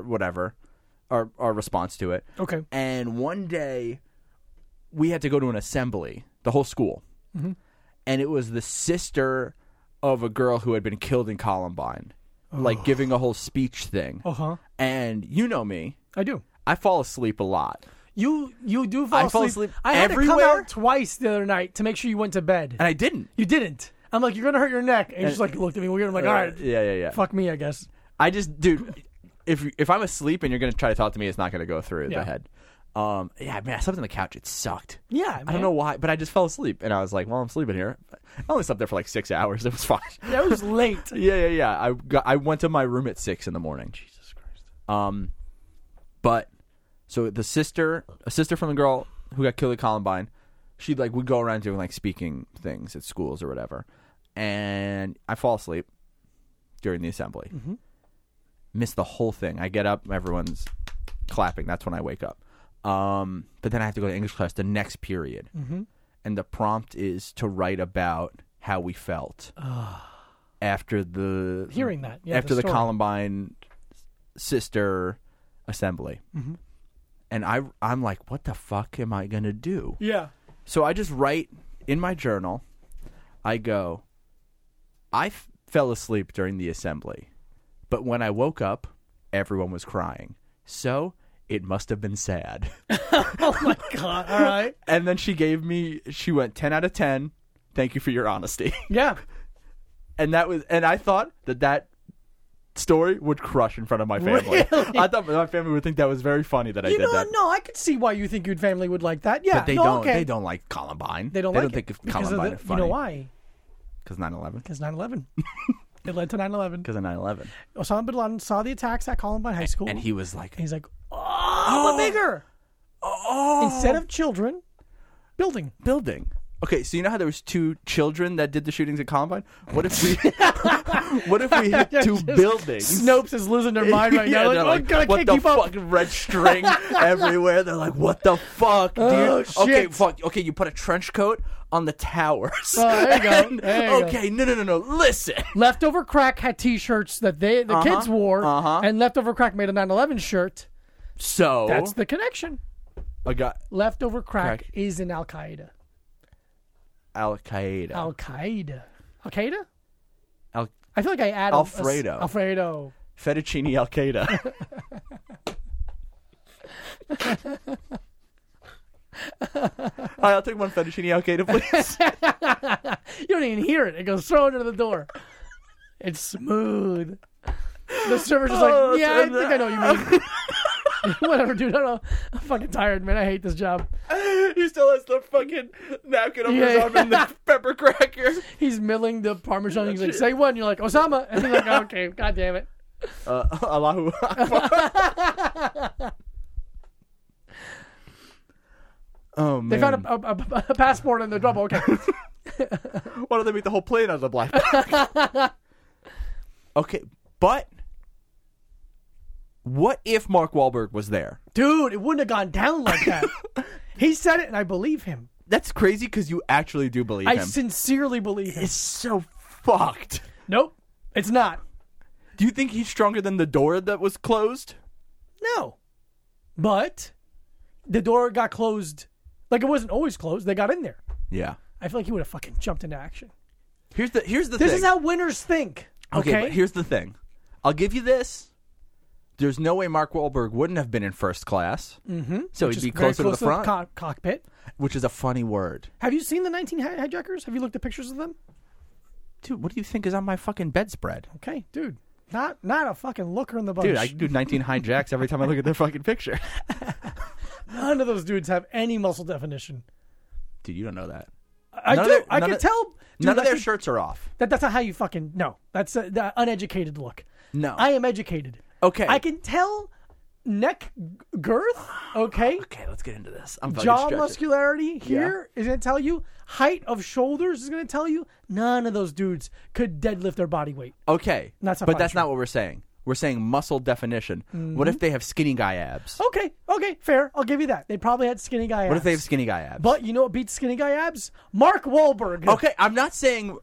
response to it. Okay. And one day, we had to go to an assembly, the whole school. And it was the sister of a girl who had been killed in Columbine, like giving a whole speech thing. And you know me. I do. I fall asleep a lot. You do fall I asleep. fall asleep I had everywhere. to come out twice the other night to make sure you went to bed. And I didn't. You didn't. I'm like, you're going to hurt your neck. And you just like looked at me weird. I'm like, all right. Yeah. Fuck me, I guess. I just, dude, if I'm asleep and you're going to try to talk to me, it's not going to go through the head. Yeah, man, I slept on the couch. It sucked. Yeah, man. I don't know why, but I just fell asleep. And I was like, well, I'm sleeping here. I only slept there for like 6 hours. It was fine. Yeah, it was late. Yeah. I went to my room at 6 in the morning. Jesus Christ. But so a sister from the girl who got killed at Columbine, she like would go around doing like speaking things at schools or whatever, and I fall asleep during the assembly. Miss the whole thing. I get up, everyone's clapping. That's when I wake up. But then I have to go to English class the next period, and the prompt is to write about how we felt after the Hearing that, after the story. Columbine sister assembly. And I'm like, what the fuck am I gonna do? Yeah. So I just write in my journal. I go, I fell asleep during the assembly, but when I woke up, everyone was crying. So it must have been sad. Oh my God. All right. And then she went 10 out of 10. Thank you for your honesty. Yeah. And I thought that story would crush in front of my family. Really? I thought my family would think that was very funny that I did that. No, I could see why you think your family would like that. Yeah. But they don't. They don't like Columbine. They don't think of because Columbine as funny. You know why? Because 9/11. Because 9/11. It led to 9/11. Because of 9/11. Osama bin Laden saw the attacks at Columbine High School. And he was like... He's like, but bigger. Instead of children, building. Okay, so you know how there was 2 children that did the shootings at Columbine? What if we hit 2 buildings? Snopes is losing their mind right now. They're Like, oh, God, I what can't the keep up. fucking red string everywhere? They're like, what the fuck, dude? Oh, Okay, shit. fuck. Okay, you put a trench coat on the towers. Oh, there you go. And- There you go. okay, no. Listen. Leftover Crack had T-shirts that the kids wore, and Leftover Crack made a 9/11 shirt. So That's the connection. I got Leftover Crack Crack. is in Al Qaeda. Al Qaeda. Al Qaeda. Al Qaeda? Al- I feel like I added Alfredo. Alfredo. Fettuccine Al Qaeda. Hi, I'll take one fettuccine Al Qaeda, please. You don't even hear it. It goes thrown under the door. It's smooth. The server's just like, yeah, I think I know what you mean. Whatever, dude. I don't know. I'm fucking tired, man. I hate this job. He still has the fucking napkin over his Yeah, arm and the pepper cracker. He's milling the Parmesan. He's like, say one. You're like, Osama. And he's like, okay, God damn it. Allahu Akbar. Oh man. They found a passport in the double. Okay. Why don't they make the whole plane out of the black box? Okay, but what if Mark Wahlberg was there? Dude, it wouldn't have gone down like that. He said it, and I believe him. That's crazy because you actually do believe him. I sincerely believe him. It's so fucked. Nope, it's not. Do you think he's stronger than the door that was closed? No. But the door got closed. Like, it wasn't always closed. They got in there. Yeah. I feel like he would have fucking jumped into action. Here's the thing. This is how winners think. Okay, but here's the thing. I'll give you this. There's no way Mark Wahlberg wouldn't have been in first class. Mm-hmm. So he'd be closer to the front. Cockpit. Which is a funny word. Have you seen the 19 hijackers? Have you looked at pictures of them? Dude, what do you think is on my fucking bedspread? Okay, dude. Not a fucking looker in the bunch. Dude, I can do 19 hijacks every time I look at their fucking picture. None of those dudes have any muscle definition. Dude, you don't know that. I do. I can tell. Dude, none of their shirts are off. That's not how you fucking... No. That's the uneducated look. No. I am educated. Okay. I can tell neck girth, okay? Okay, let's get into this. Jaw muscularity here is going to tell you. Height of shoulders is going to tell you. None of those dudes could deadlift their body weight. Okay. That's not what we're saying. We're saying muscle definition. Mm-hmm. What if they have skinny guy abs? Okay, fair. I'll give you that. They probably had skinny guy abs. What if they have skinny guy abs? But you know what beats skinny guy abs? Mark Wahlberg. Okay, I'm not saying...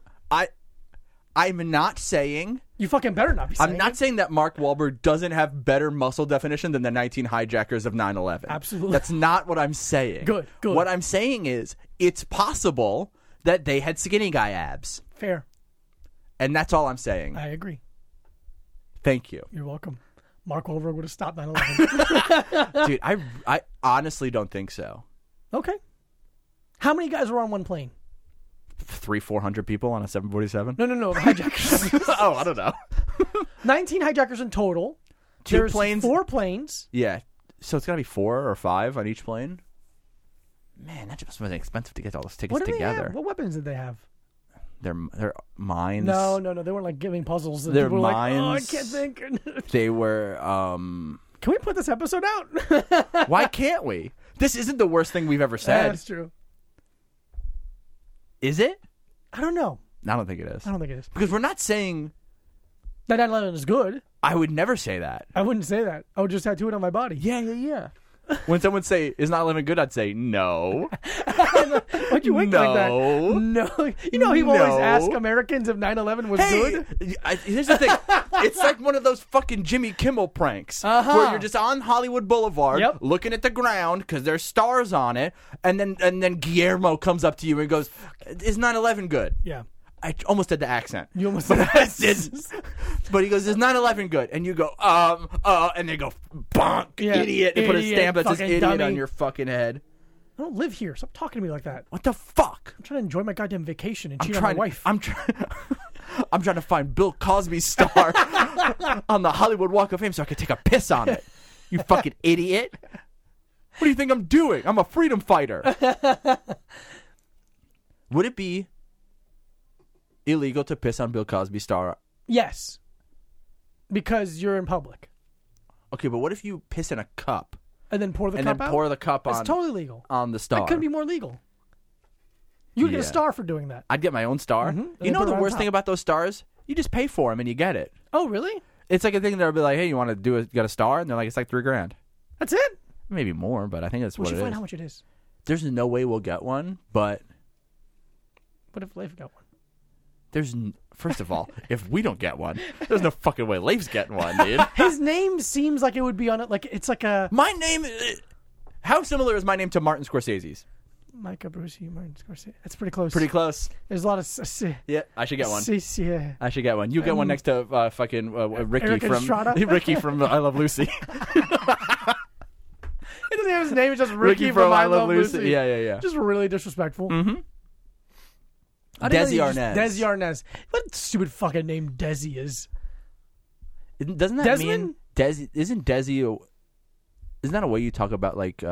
I'm not saying... You fucking better not be saying I'm not saying that Mark Wahlberg doesn't have better muscle definition than the 19 hijackers of 9/11. Absolutely. That's not what I'm saying. Good. What I'm saying is it's possible that they had skinny guy abs. Fair. And that's all I'm saying. I agree. Thank you. You're welcome. Mark Wahlberg would have stopped 9/11. Dude, I honestly don't think so. Okay. How many guys were on one plane? 300-400 people on a 747? No, the hijackers. Oh, I don't know. 19 hijackers in total. There's 4 planes. Yeah. So it's got to be 4 or 5 on each plane? Man, that just must have been expensive to get all those tickets together. What weapons did they have? They're mines. No. They weren't like giving puzzles. They're mines. Like, oh, I can't think. They were... Can we put this episode out? Why can't we? This isn't the worst thing we've ever said. That's true. Is it? I don't know. I don't think it is. I don't think it is. Because we're not saying... That 9/11 is good. I would never say that. I wouldn't say that. I would just tattoo it on my body. Yeah. When someone say, is 9/11 good? I'd say, no. Why'd you wink like that? No. You know he always ask Americans if 9/11 was good? Here's the thing. It's like one of those fucking Jimmy Kimmel pranks where you're just on Hollywood Boulevard looking at the ground because there's stars on it, and then Guillermo comes up to you and goes, is 9/11 good? Yeah. I almost did the accent. You almost did I didn't. But he goes, is 9/11 good? And you go, and they go, bonk, idiot. They put a stamp that says idiot dummy on your fucking head. I don't live here. Stop talking to me like that. What the fuck? I'm trying to enjoy my goddamn vacation and cheat on my wife. I'm trying to find Bill Cosby's star on the Hollywood Walk of Fame so I can take a piss on it. You fucking idiot. What do you think I'm doing? I'm a freedom fighter. Would it be illegal to piss on Bill Cosby's star? Yes. Because you're in public. Okay, but what if you piss in a cup? And then pour the cup out? And then pour the cup on. It's totally legal. On the star. That couldn't be more legal. You would get a star for doing that. I'd get my own star. Mm-hmm. You know the worst thing about those stars? You just pay for them and you get it. Oh, really? It's like a thing that'll be like, hey, you want to do it? You got a star? And they're like, it's like $3,000. That's it? Maybe more, but I think that's what it is. We should find how much it is. There's no way we'll get one, but... What if Leif got one? First of all, if we don't get one, there's no fucking way Leif's getting one, dude. His name seems like it would be on it. Like it's like a... My name... How similar is my name to Martin Scorsese's? Micah Brucey, Martin Scorsese. That's pretty close. Pretty close. There's a lot of... Yeah, I should get one. Yeah. I should get one. You get one next to fucking Ricky Eric from... Estrada? Ricky from I Love Lucy. It doesn't have his name. It's just Ricky from I Love Lucy. Yeah. Just really disrespectful. Mm-hmm. Desi Arnaz. Desi Arnaz. What stupid fucking name Desi is? Doesn't that Desmond? mean Desi? Isn't Desi? Isn't that a way you talk about like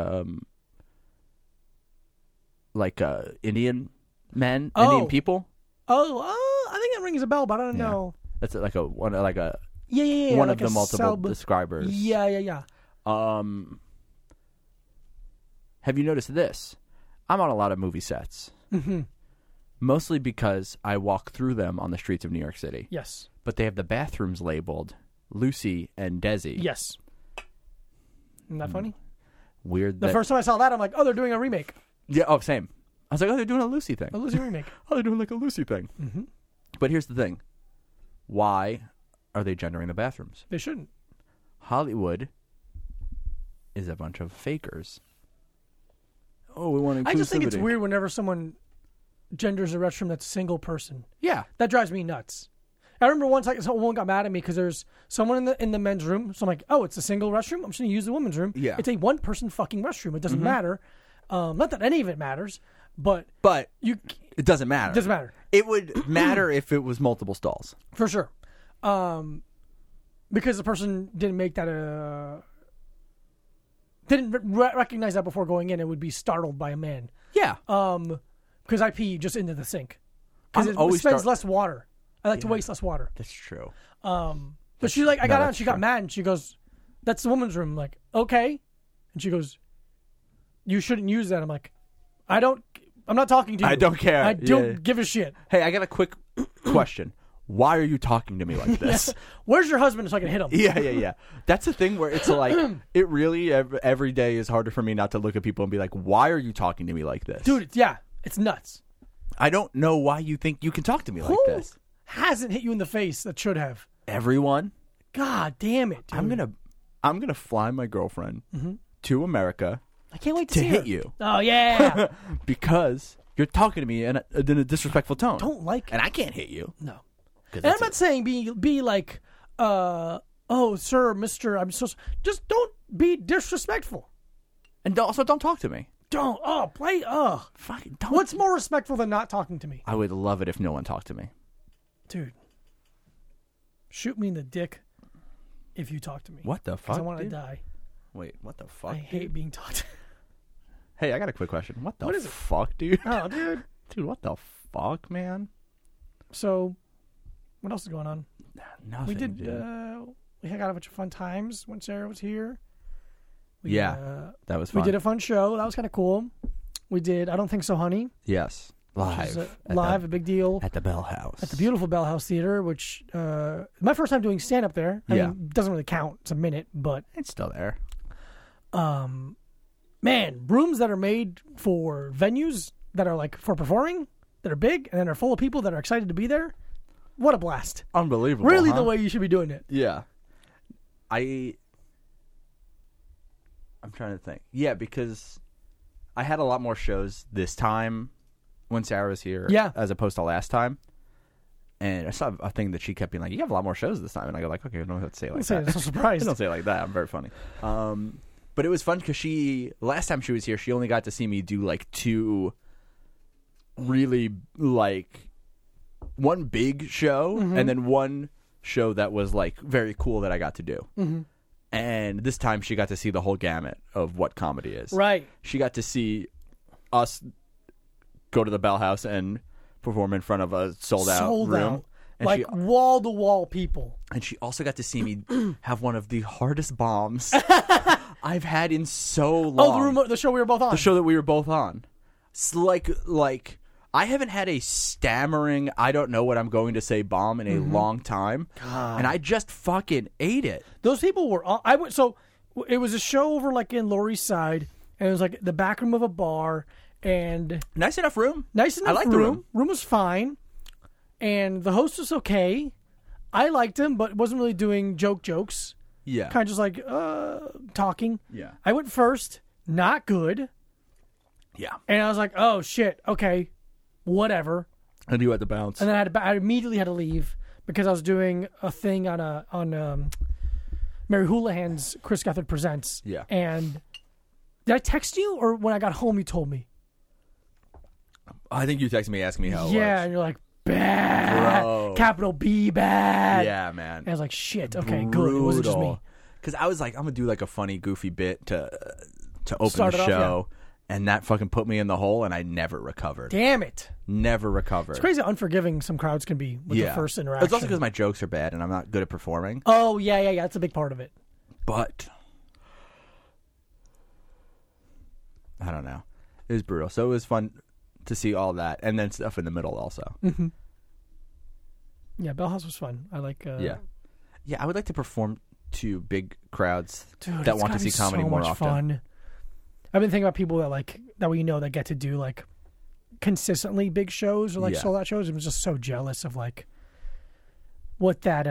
Indian men, Indian people? I think it rings a bell, but I don't know. That's like a one of like the multiple describers. Yeah. Have you noticed this? I'm on a lot of movie sets. Mm-hmm. Mostly because I walk through them on the streets of New York City. Yes. But they have the bathrooms labeled Lucy and Desi. Yes. Isn't that funny? Weird. The first time I saw that, I'm like, oh, they're doing a remake. Yeah, oh, same. I was like, oh, they're doing a Lucy thing. A Lucy remake. Oh, they're doing like a Lucy thing. Mm-hmm. But here's the thing. Why are they gendering the bathrooms? They shouldn't. Hollywood is a bunch of fakers. Oh, we want inclusivity. I just think it's weird whenever someone genders a restroom that's a single person. Yeah. That drives me nuts. I remember once someone got mad at me because there's someone in the men's room. So I'm like, oh, it's a single restroom? I'm just going to use the women's room. Yeah. It's a one-person fucking restroom. It doesn't matter. Not that any of it matters, but it doesn't matter. It doesn't matter. It would matter if it was multiple stalls. For sure. Because the person didn't make that didn't recognize that before going in, it would be startled by a man. Yeah. Because I pee just into the sink. Because it spends less water. I like to waste less water. That's true. But she I got out and she got mad and she goes, that's the woman's room. I'm like, okay. And she goes, you shouldn't use that. I'm like, I'm not talking to you. I don't care. I don't give a shit. Hey, I got a quick question. Why are you talking to me like this? Where's your husband so I can hit him? Yeah. That's the thing where it's like, it really, every day is harder for me not to look at people and be like, why are you talking to me like this? Dude, it's nuts. I don't know why you think you can talk to me like this. Hasn't hit you in the face that should have? Everyone. God damn it, dude. I'm gonna fly my girlfriend to America. I can't wait to see hit her. you. Oh yeah. Because you're talking to me in a disrespectful tone. Don't like it. And I can't hit you. No. And I'm not saying be like, oh, sir, mister, I'm so... Just don't be disrespectful. And also don't talk to me. Don't. Fucking don't. What's more respectful than not talking to me? I would love it if no one talked to me. Dude. Shoot me in the dick if you talk to me. What the fuck, I want to die. Wait, what the fuck? I hate being talked to. Hey, I got a quick question. What the fuck, dude? Oh, dude. Dude, what the fuck, man? So, what else is going on? Nothing, we did, dude. We had a bunch of fun times when Sarah was here. That was fun. We did a fun show. That was kind of cool. We did I Don't Think So, Honey. Yes. Live. A big deal. At the Bell House. At the beautiful Bell House Theater, which, my first time doing stand-up there. I mean, it doesn't really count. It's a minute, but... It's still there. Man, rooms that are made for venues that are like for performing, that are big, and then are full of people that are excited to be there. What a blast. Unbelievable, Really the way you should be doing it. Yeah. I'm trying to think. Yeah, because I had a lot more shows this time when Sarah was here as opposed to last time. And I saw a thing that she kept being like, you have a lot more shows this time. And I go like, okay, I don't have to say it like that. I'm surprised. Don't say it like that. I'm very funny. But it was fun because last time she was here, she only got to see me do like two really like one big show and then one show that was like very cool that I got to do. Mm-hmm. And this time she got to see the whole gamut of what comedy is. Right. She got to see us go to the Bell House and perform in front of a sold out room. And like wall-to-wall people. And she also got to see me have one of the hardest bombs I've had in so long. Oh, the show we were both on. The show that we were both on. It's like I haven't had a stammering, I don't know what I'm going to say bomb in a long time. God. And I just fucking ate it. Those people were... So it was a show over like in Lower East Side, and it was like the back room of a bar, and... Nice enough room. I liked the room. Room was fine. And the host was okay. I liked him, but wasn't really doing jokes. Yeah. Kind of just like talking. Yeah. I went first. Not good. Yeah. And I was like, oh, shit. Okay. Whatever. And you had to bounce. And then I immediately had to leave because I was doing a thing on Mary Houlihan's Chris Gethard Presents. Yeah. And did I text you, or when I got home you told me? I think you texted me asking me how it was. Yeah, and you're like, bad. Bro. Capital B bad. Yeah, man. And I was like, shit, okay, good. It wasn't just me. Because I was like, I'm going to do like a funny, goofy bit to open Start the it show. off, And that fucking put me in the hole, and I never recovered. Damn it. Never recovered. It's crazy how unforgiving some crowds can be with the first interaction. It's also because my jokes are bad, and I'm not good at performing. Oh, yeah. That's a big part of it. But I don't know. It was brutal. So it was fun to see all that, and then stuff in the middle also. Mm-hmm. Yeah, Bell House was fun. I like. Yeah, I would like to perform to big crowds Dude, that want to see comedy so more much often. Fun. I've been thinking about people that we know that get to do like consistently big shows or like sold out shows. I'm just so jealous of like what that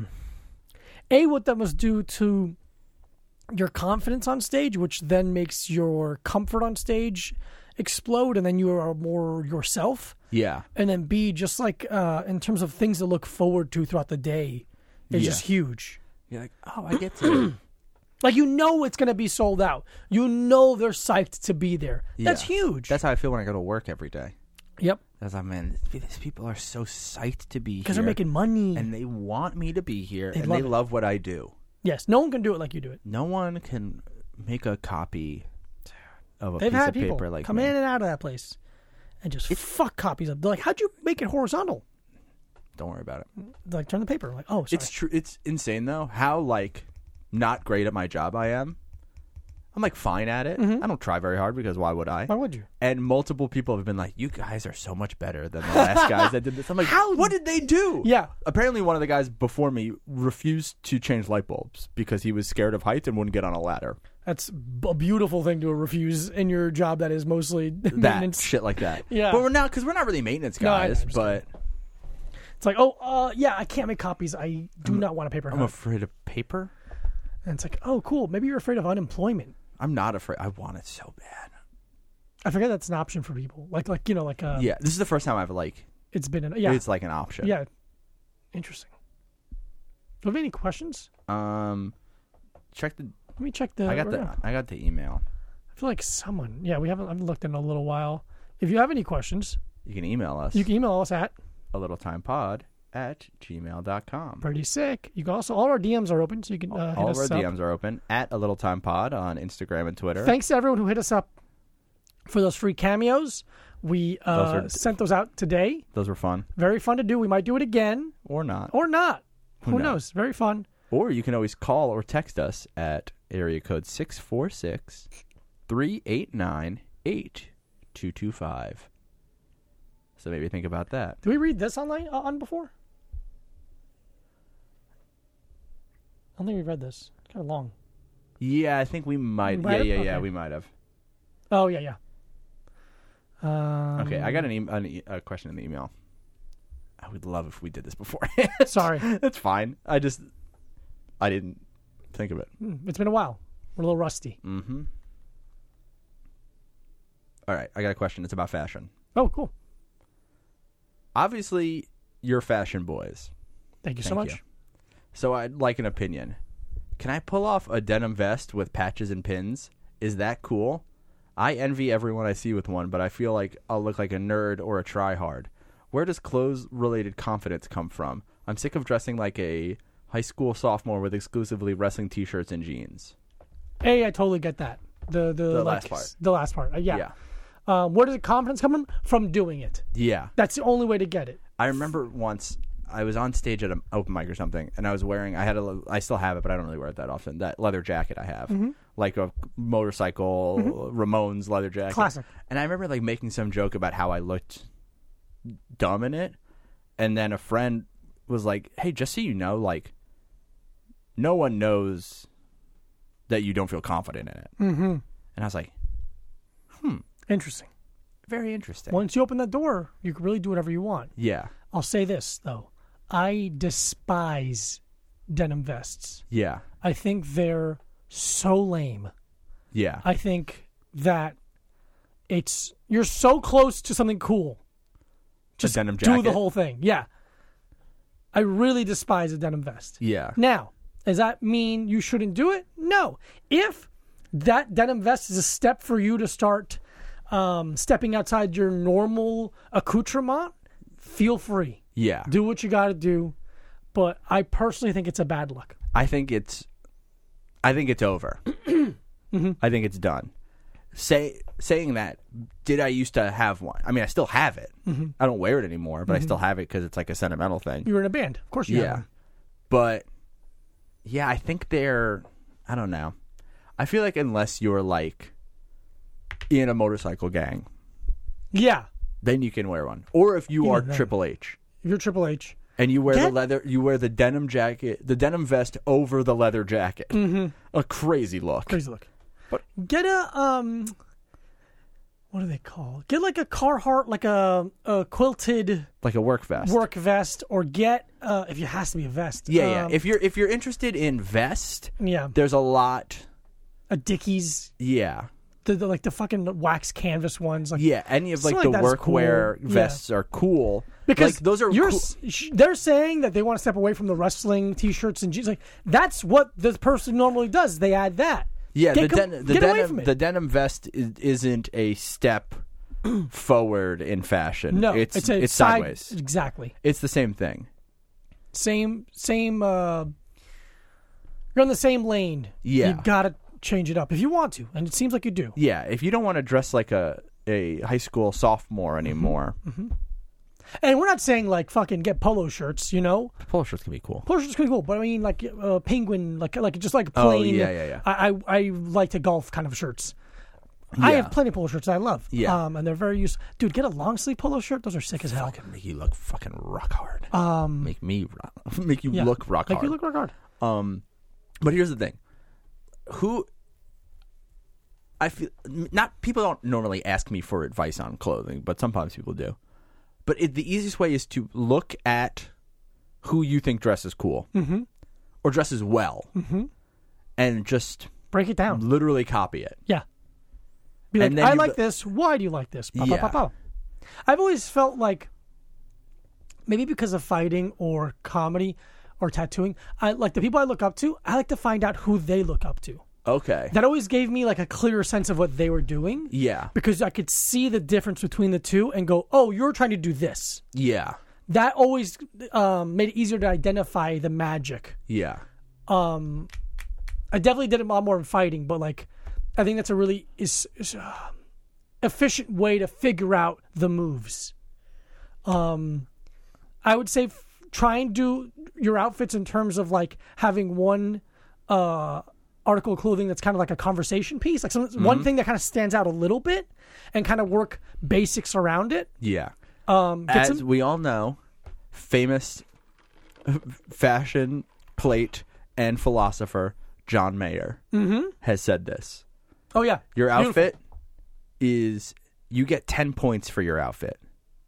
what that must do to your confidence on stage, which then makes your comfort on stage explode, and then you are more yourself. Yeah. And then B, just like in terms of things to look forward to throughout the day, is just huge. You're like, oh, I get to. Like, you know it's going to be sold out. You know they're psyched to be there. That's huge. That's how I feel when I go to work every day. Yep. Because man, these people are so psyched to be here. Because they're making money. And they want me to be here. They and love what I do. Yes. No one can do it like you do it. No one can make a copy of a They've piece had of people paper like come me. in and out of that place and just fuck copies up. They're like, how'd you make it horizontal? Don't worry about it. They're like, turn the paper. I'm like, oh, sorry. It's true. It's insane, though, how, like, not great at my job I am. I'm, like, fine at it. I don't try very hard because why would I? Why would you? And multiple people have been like, you guys are so much better than the last guys that did this. I'm like, what did they do? Yeah. Apparently one of the guys before me refused to change light bulbs because he was scared of heights and wouldn't get on a ladder. That's a beautiful thing to refuse in your job that is mostly maintenance. Shit like that. Yeah. But because we're not really maintenance guys, but it's like, oh, yeah, I can't make copies. I do not want a paper I'm cut. afraid of paper. And it's like, oh, cool. Maybe you're afraid of unemployment. I'm not afraid. I want it so bad. I forget that's an option for people. Like yeah, this is the first time I've it's been it's like an option. Yeah. Interesting. Do you have any questions? Check the. Let me check the. I got the email. I feel like someone. Yeah, I haven't looked in a little while. If you have any questions, you can email us. You can email us at alittletimepod@gmail.com. Pretty sick. You can also, all our DMs are open, so you can hit all of us our up. DMs are open at alittletimepod on Instagram and Twitter. Thanks to everyone who hit us up for those free cameos. We sent those out today. Those were fun. Very fun to do. We might do it again. Or not. Or not. Who knows? Very fun. Or you can always call or text us at area code 646-389-8225. So maybe think about that. Did we read this on before? I don't think we read this. It's kind of long. Yeah, I think we might. Yeah, we might have. Oh, yeah. Okay, I got a question in the email. I would love if we did this before. Sorry. That's fine. I didn't think of it. It's been a while. We're a little rusty. Mm-hmm. All right, I got a question. It's about fashion. Oh, cool. Obviously, you're fashion boys. Thank you so much. So I'd like an opinion. Can I pull off a denim vest with patches and pins? Is that cool? I envy everyone I see with one, but I feel like I'll look like a nerd or a tryhard. Where does clothes-related confidence come from? I'm sick of dressing like a high school sophomore with exclusively wrestling T-shirts and jeans. Hey, I totally get that. The last part. The last part. Yeah. Where does the confidence come from? From doing it. Yeah. That's the only way to get it. I remember once I was on stage at an open mic or something, and I was wearing, I still have it, but I don't really wear it that often, that leather jacket I have. Mm-hmm. Like a motorcycle, Ramones leather jacket. Classic. And I remember like making some joke about how I looked dumb in it, and then a friend was like, hey, just so you know, like, no one knows that you don't feel confident in it. Mm-hmm. And I was like, Interesting. Very interesting. Once you open that door, you can really do whatever you want. Yeah. I'll say this, though. I despise denim vests. Yeah. I think they're so lame. Yeah. I think that you're so close to something cool. Just a denim do jacket? the whole thing. Yeah. I really despise a denim vest. Yeah. Now, does that mean you shouldn't do it? No. If that denim vest is a step for you to start stepping outside your normal accoutrement, feel free. Yeah. Do what you got to do. But I personally think it's a bad look. I think it's over. Mm-hmm. I think it's done. Saying that, did I used to have one? I mean, I still have it. Mm-hmm. I don't wear it anymore, but I still have it because it's like a sentimental thing. You were in a band. Of course you have one. But, yeah, I think I don't know. I feel like unless you're like in a motorcycle gang, Yeah. then you can wear one. Or if you are then. Triple H If you're Triple H. and you wear the leather, you wear the denim jacket, the denim vest over the leather jacket. Mm-hmm. A crazy look. Crazy look. But- Get a what do they call? Get like a Carhartt, like a quilted Like a work vest. work vest, or get if it has to be a vest. Yeah. If you're interested in vest, Yeah. there's a lot. A Dickies, Yeah. the like the fucking wax canvas ones. Like, Yeah, any of like something the like that is workwear cool. vests are cool Because like, those are you're, cool. they're saying that they want to step away from the wrestling T-shirts and jeans. Like that's what the person normally does. They add that. Yeah, Get away from it. the denim vest isn't a step forward in fashion. No, it's side- sideways. Exactly. It's the same thing. Same. You're in the same lane. Yeah. You gotta change it up if you want to, and it seems like you do. Yeah, if you don't want to dress like a high school sophomore anymore, And we're not saying like fucking get polo shirts. You know, polo shirts can be cool. polo shirts can be cool, but I mean like penguin, like just like plain. yeah. I like to golf kind of shirts. I Yeah. have plenty of polo shirts I love. Yeah. And they're very useful. Dude, get a long sleeve polo shirt. Those are sick as hell. Make you look fucking rock hard. Make you Yeah. look rock hard. Make you look rock hard. But here's the thing. I feel not people don't normally ask me for advice on clothing, but sometimes people do. But the easiest way is to look at who you think dresses cool or dresses well, and just Break it down. literally copy it. Yeah. Be like, And then I you like go- this. Why do you like this? Yeah. Pa, pa, pa. I've always felt like maybe because of fighting or comedy or tattooing, I like the people I look up to. I like to find out who they look up to. Okay. That always gave me like a clearer sense of what they were doing. Yeah. Because I could see the difference between the two and go, oh, you're trying to do this. Yeah. That always made it easier to identify the magic. Yeah. I definitely did it a lot more in fighting, but like, I think that's a really efficient way to figure out the moves. I would say try and do your outfits in terms of like having one article of clothing that's kind of like a conversation piece, like one thing that kind of stands out a little bit, and kind of work basics around it. Yeah. Get As some- we all know, famous fashion plate and philosopher John Mayer has said this. oh yeah, Your Beautiful. outfit is you get 10 points for your outfit.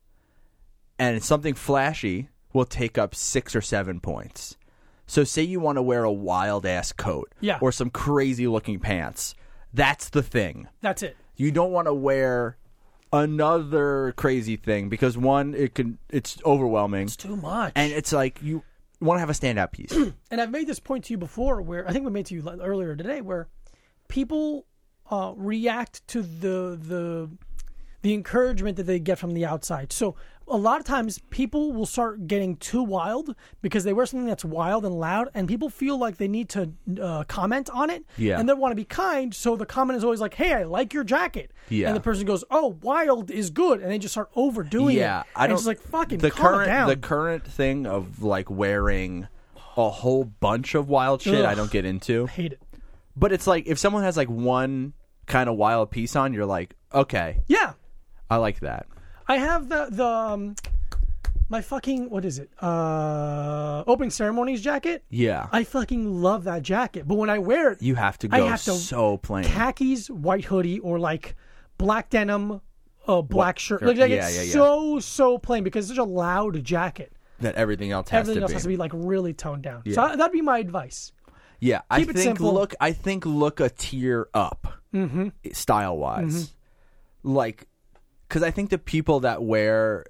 And something flashy will take up 6 or 7 points. So say you want to wear a wild ass coat Yeah. or some crazy looking pants. That's the thing. That's it. You don't want to wear another crazy thing because one, it's overwhelming. It's too much. And it's like you want to have a standout piece. And I've made this point to you before, where I think we made to you earlier today, where people react to the encouragement that they get from the outside. So a lot of times people will start getting too wild because they wear something that's wild and loud, and people feel like they need to comment on it. Yeah. And they want to be kind, so the comment is always like, "Hey, I like your jacket." Yeah. And the person goes, "Oh, wild is good," and they just start overdoing it. Yeah, I And don't. it's like fucking the calm it current down. the current thing of like wearing a whole bunch of wild shit. I Ugh. don't get into. Hate it. But it's like if someone has like one kind of wild piece on, you're like, okay, Yeah. I like that. I have the my fucking, what is it? Opening ceremonies jacket. Yeah, I fucking love that jacket. But when I wear it, you have to I go have to so plain. khakis, white hoodie, or like black denim, black shirt. shirt. Like Yeah, it's yeah. so plain because it's such a loud jacket. That everything else has Everything to else be. has to be like really toned down. Yeah. So that'd be my advice. Yeah, Keep it simple. I think look a tier up, style wise, like because I think the people that wear,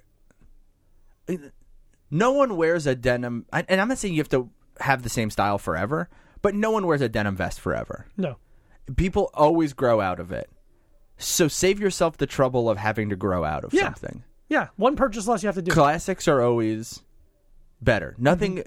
no one wears a denim, and I'm not saying you have to have the same style forever, but no one wears a denim vest forever. No. People always grow out of it, so save yourself the trouble of having to grow out of Yeah. something. Yeah. One purchase less you have to do. Classics are always better. Nothing.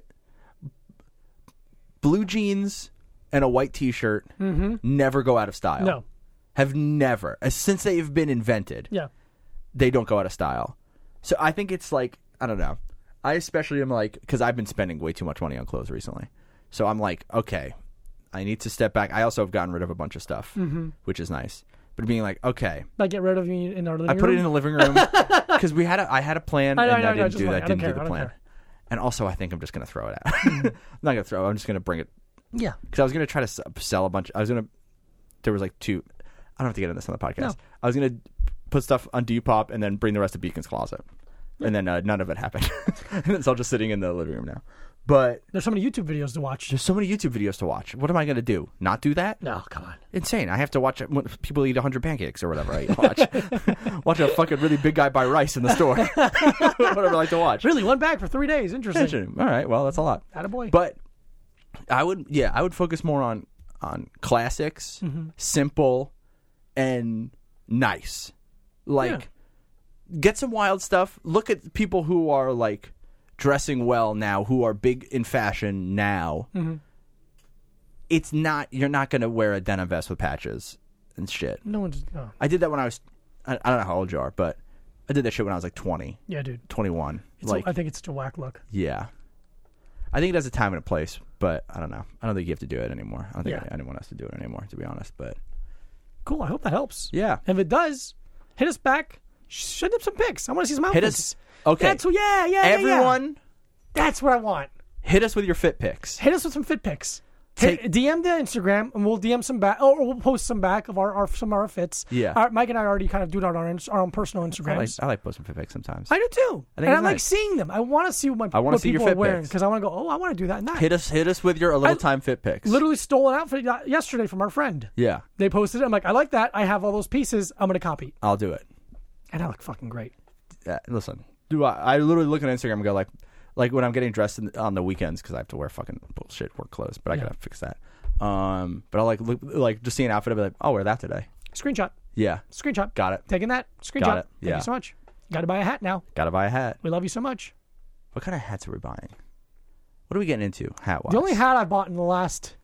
Blue jeans and a white T-shirt never go out of style. No. Have never. Since they've been invented, Yeah. they don't go out of style. So I think it's like, I don't know. I especially am like, because I've been spending way too much money on clothes recently. So I'm like, okay, I need to step back. I also have gotten rid of a bunch of stuff, which is nice. but being like, okay, Like get rid of you in our living room. I put it in the living room because I had a plan and I didn't do that. Didn't do the plan. And also, I think I'm just gonna throw it out. I'm not gonna throw it. I'm just gonna bring it. Yeah. Because I was gonna try to sell a bunch. There was like 2. I don't have to get into this on the podcast. No. I was gonna put stuff on Depop and then bring the rest of Beacon's closet, and then none of it happened. And it's all just sitting in the living room now. But there's so many YouTube videos to watch. There's so many YouTube videos to watch. What am I going to do? Not do that? No, come on. Insane. I have to watch when people eat 100 pancakes or whatever. I watch a fucking really big guy buy rice in the store. Whatever I like to watch. Really, 1 bag for 3 days. Interesting. All right. Well, that's a lot. Attaboy. But I would focus more on classics, simple, and nice. Like, get some wild stuff. Look at people who are like dressing well now, who are big in fashion now. It's not, you're not going to wear a denim vest with patches and shit. No. I did that when I don't know how old you are, but I did that shit when I was like 20. Yeah, dude. 21. I think it's such a whack look. Yeah. I think it has a time and a place, but I don't know. I don't think you have to do it anymore. I don't think anyone has to do it anymore, to be honest. But cool. I hope that helps. Yeah. If it does, hit us back. Send up some pics. I want to see some outfits. Hit us. Okay. Everyone. That's what I want. Hit us with your fit pics. Hit us with some fit pics. DM the Instagram, and we'll DM some back, or we'll post some back of some of our fits. Yeah. Mike and I already kind of do it on our own personal Instagrams. I like posting fit pics sometimes. I do too. I like seeing them. I want to see what people are wearing because I want to go, I want to do that and that. Hit us with your a little time fit pics. Literally stole an outfit yesterday from our friend. Yeah. They posted it. I'm like, I like that. I have all those pieces. I'm going to copy. I'll do it. And I look fucking great. Listen, I literally look at Instagram and go like when I'm getting dressed on the weekends because I have to wear fucking bullshit work clothes, but I gotta fix that. But I'll look just see an outfit and be like, I'll wear that today. Screenshot. Yeah. Screenshot. Got it. Taking that. Screenshot. Got it. Thank you so much. Got to buy a hat now. Got to buy a hat. We love you so much. What kind of hats are we buying? What are we getting into hat-wise? The only hat I bought in the last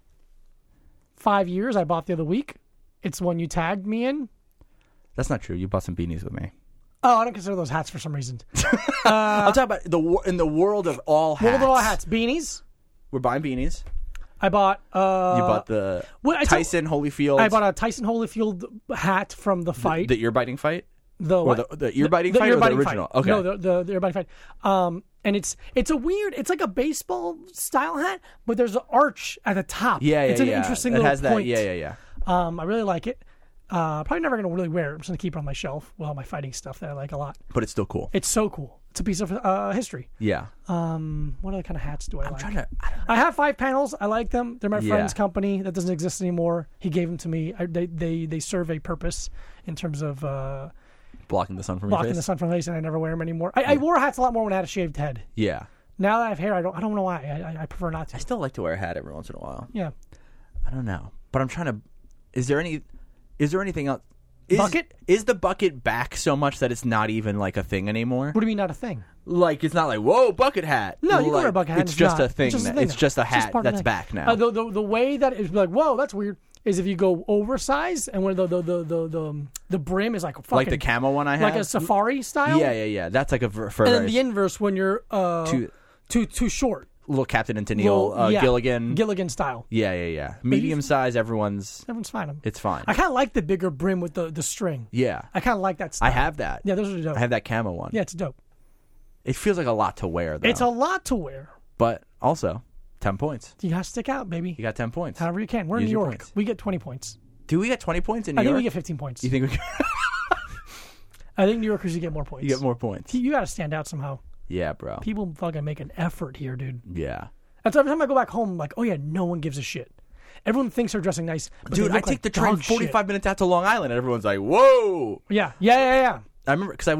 5 years, I bought the other week. It's one you tagged me in. That's not true. You bought some beanies with me. Oh, I don't consider those hats for some reason. I'm talking about in the world of all hats. World of all hats. Beanies. We're buying beanies. I bought... you bought the Tyson Holyfield... I bought a Tyson Holyfield hat from the fight. The ear-biting fight? The ear-biting fight or the original? Fight. Okay. No, the ear-biting fight. And it's a weird... It's like a baseball-style hat, but there's an arch at the top. Yeah. It's an interesting little point. Yeah. I really like it. Probably never going to really wear it. I'm just going to keep it on my shelf with all my fighting stuff that I like a lot. But it's still cool. It's so cool. It's a piece of history. Yeah. What other kind of hats do I like? I have 5 panels. I like them. They're my friend's company. That doesn't exist anymore. He gave them to me. They serve a purpose in terms of blocking the sun from your face, and I never wear them anymore. I wore hats a lot more when I had a shaved head. Yeah. Now that I have hair, I don't know why. I prefer not to. I still like to wear a hat every once in a while. Yeah. I don't know, but I'm trying to. Is there anything else? Bucket? Is the bucket back so much that it's not even like a thing anymore? What do you mean not a thing? Like it's not like, whoa, bucket hat. No, you can wear a bucket hat. It's just a thing. It's just a hat that's back now. The way that it's like, whoa, that's weird, is if you go oversized and where the brim is like fucking, like the camo one I have, like a safari style. Yeah. That's like a for and then the inverse when you're too short. Little Captain and Tennille, Gilligan style. Yeah. Medium size, everyone's fine. It's fine. I kind of like the bigger brim with the string. Yeah. I kind of like that style. I have that. Yeah, those are dope. I have that camo one. Yeah, it's dope. It feels like a lot to wear, though. It's a lot to wear. But also, 10 points. You got to stick out, baby. You got 10 points. However you can. We're in New York. We get 20 points. Do we get 20 points in New York? I think we get 15 points. You think we get... I think New Yorkers, you get more points. You get more points. You got to stand out somehow. Yeah, bro. People fucking make an effort here, dude. Yeah. That's every time I go back home, I'm like, oh yeah, no one gives a shit. Everyone thinks they're dressing nice. But dude, I take the train 45 minutes out to Long Island, and everyone's like, whoa. Yeah. I remember, because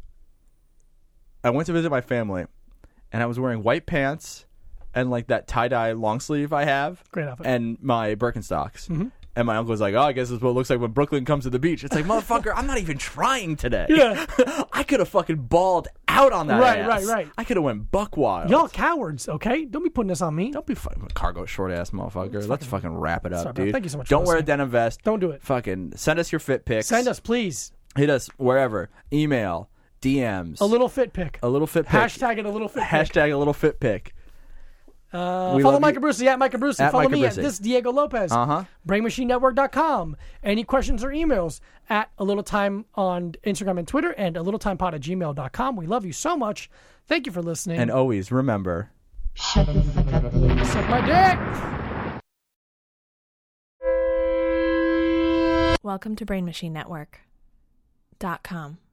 I went to visit my family, and I was wearing white pants and like that tie-dye long sleeve I have. Great outfit. And my Birkenstocks. Mm-hmm. And my uncle was like, I guess this is what it looks like when Brooklyn comes to the beach. It's like, motherfucker, I'm not even trying today. Yeah. I could have fucking balled out on that ass. Right. I could have went buck wild. Y'all cowards, okay? Don't be putting this on me. Don't be fucking cargo short-ass motherfucker. Let's fucking wrap it up, dude. Thank you so much. Don't wear a denim vest. Don't do it. Fucking send us your fit pics. Send us, please. Hit us wherever. Email, DMs. A little fit pic. A little fit pic. Hashtag it a little fit pic. Hashtag a little fit pic. Follow Micah Brucey at Micah Brucey. Follow me at this Diego Lopez. BrainMachineNetwork.com. Any questions or emails at A Little Time on Instagram and Twitter, and alittlepod@gmail.com. We love you so much. Thank you for listening. And always remember, suck my dick. Welcome to BrainMachineNetwork.com.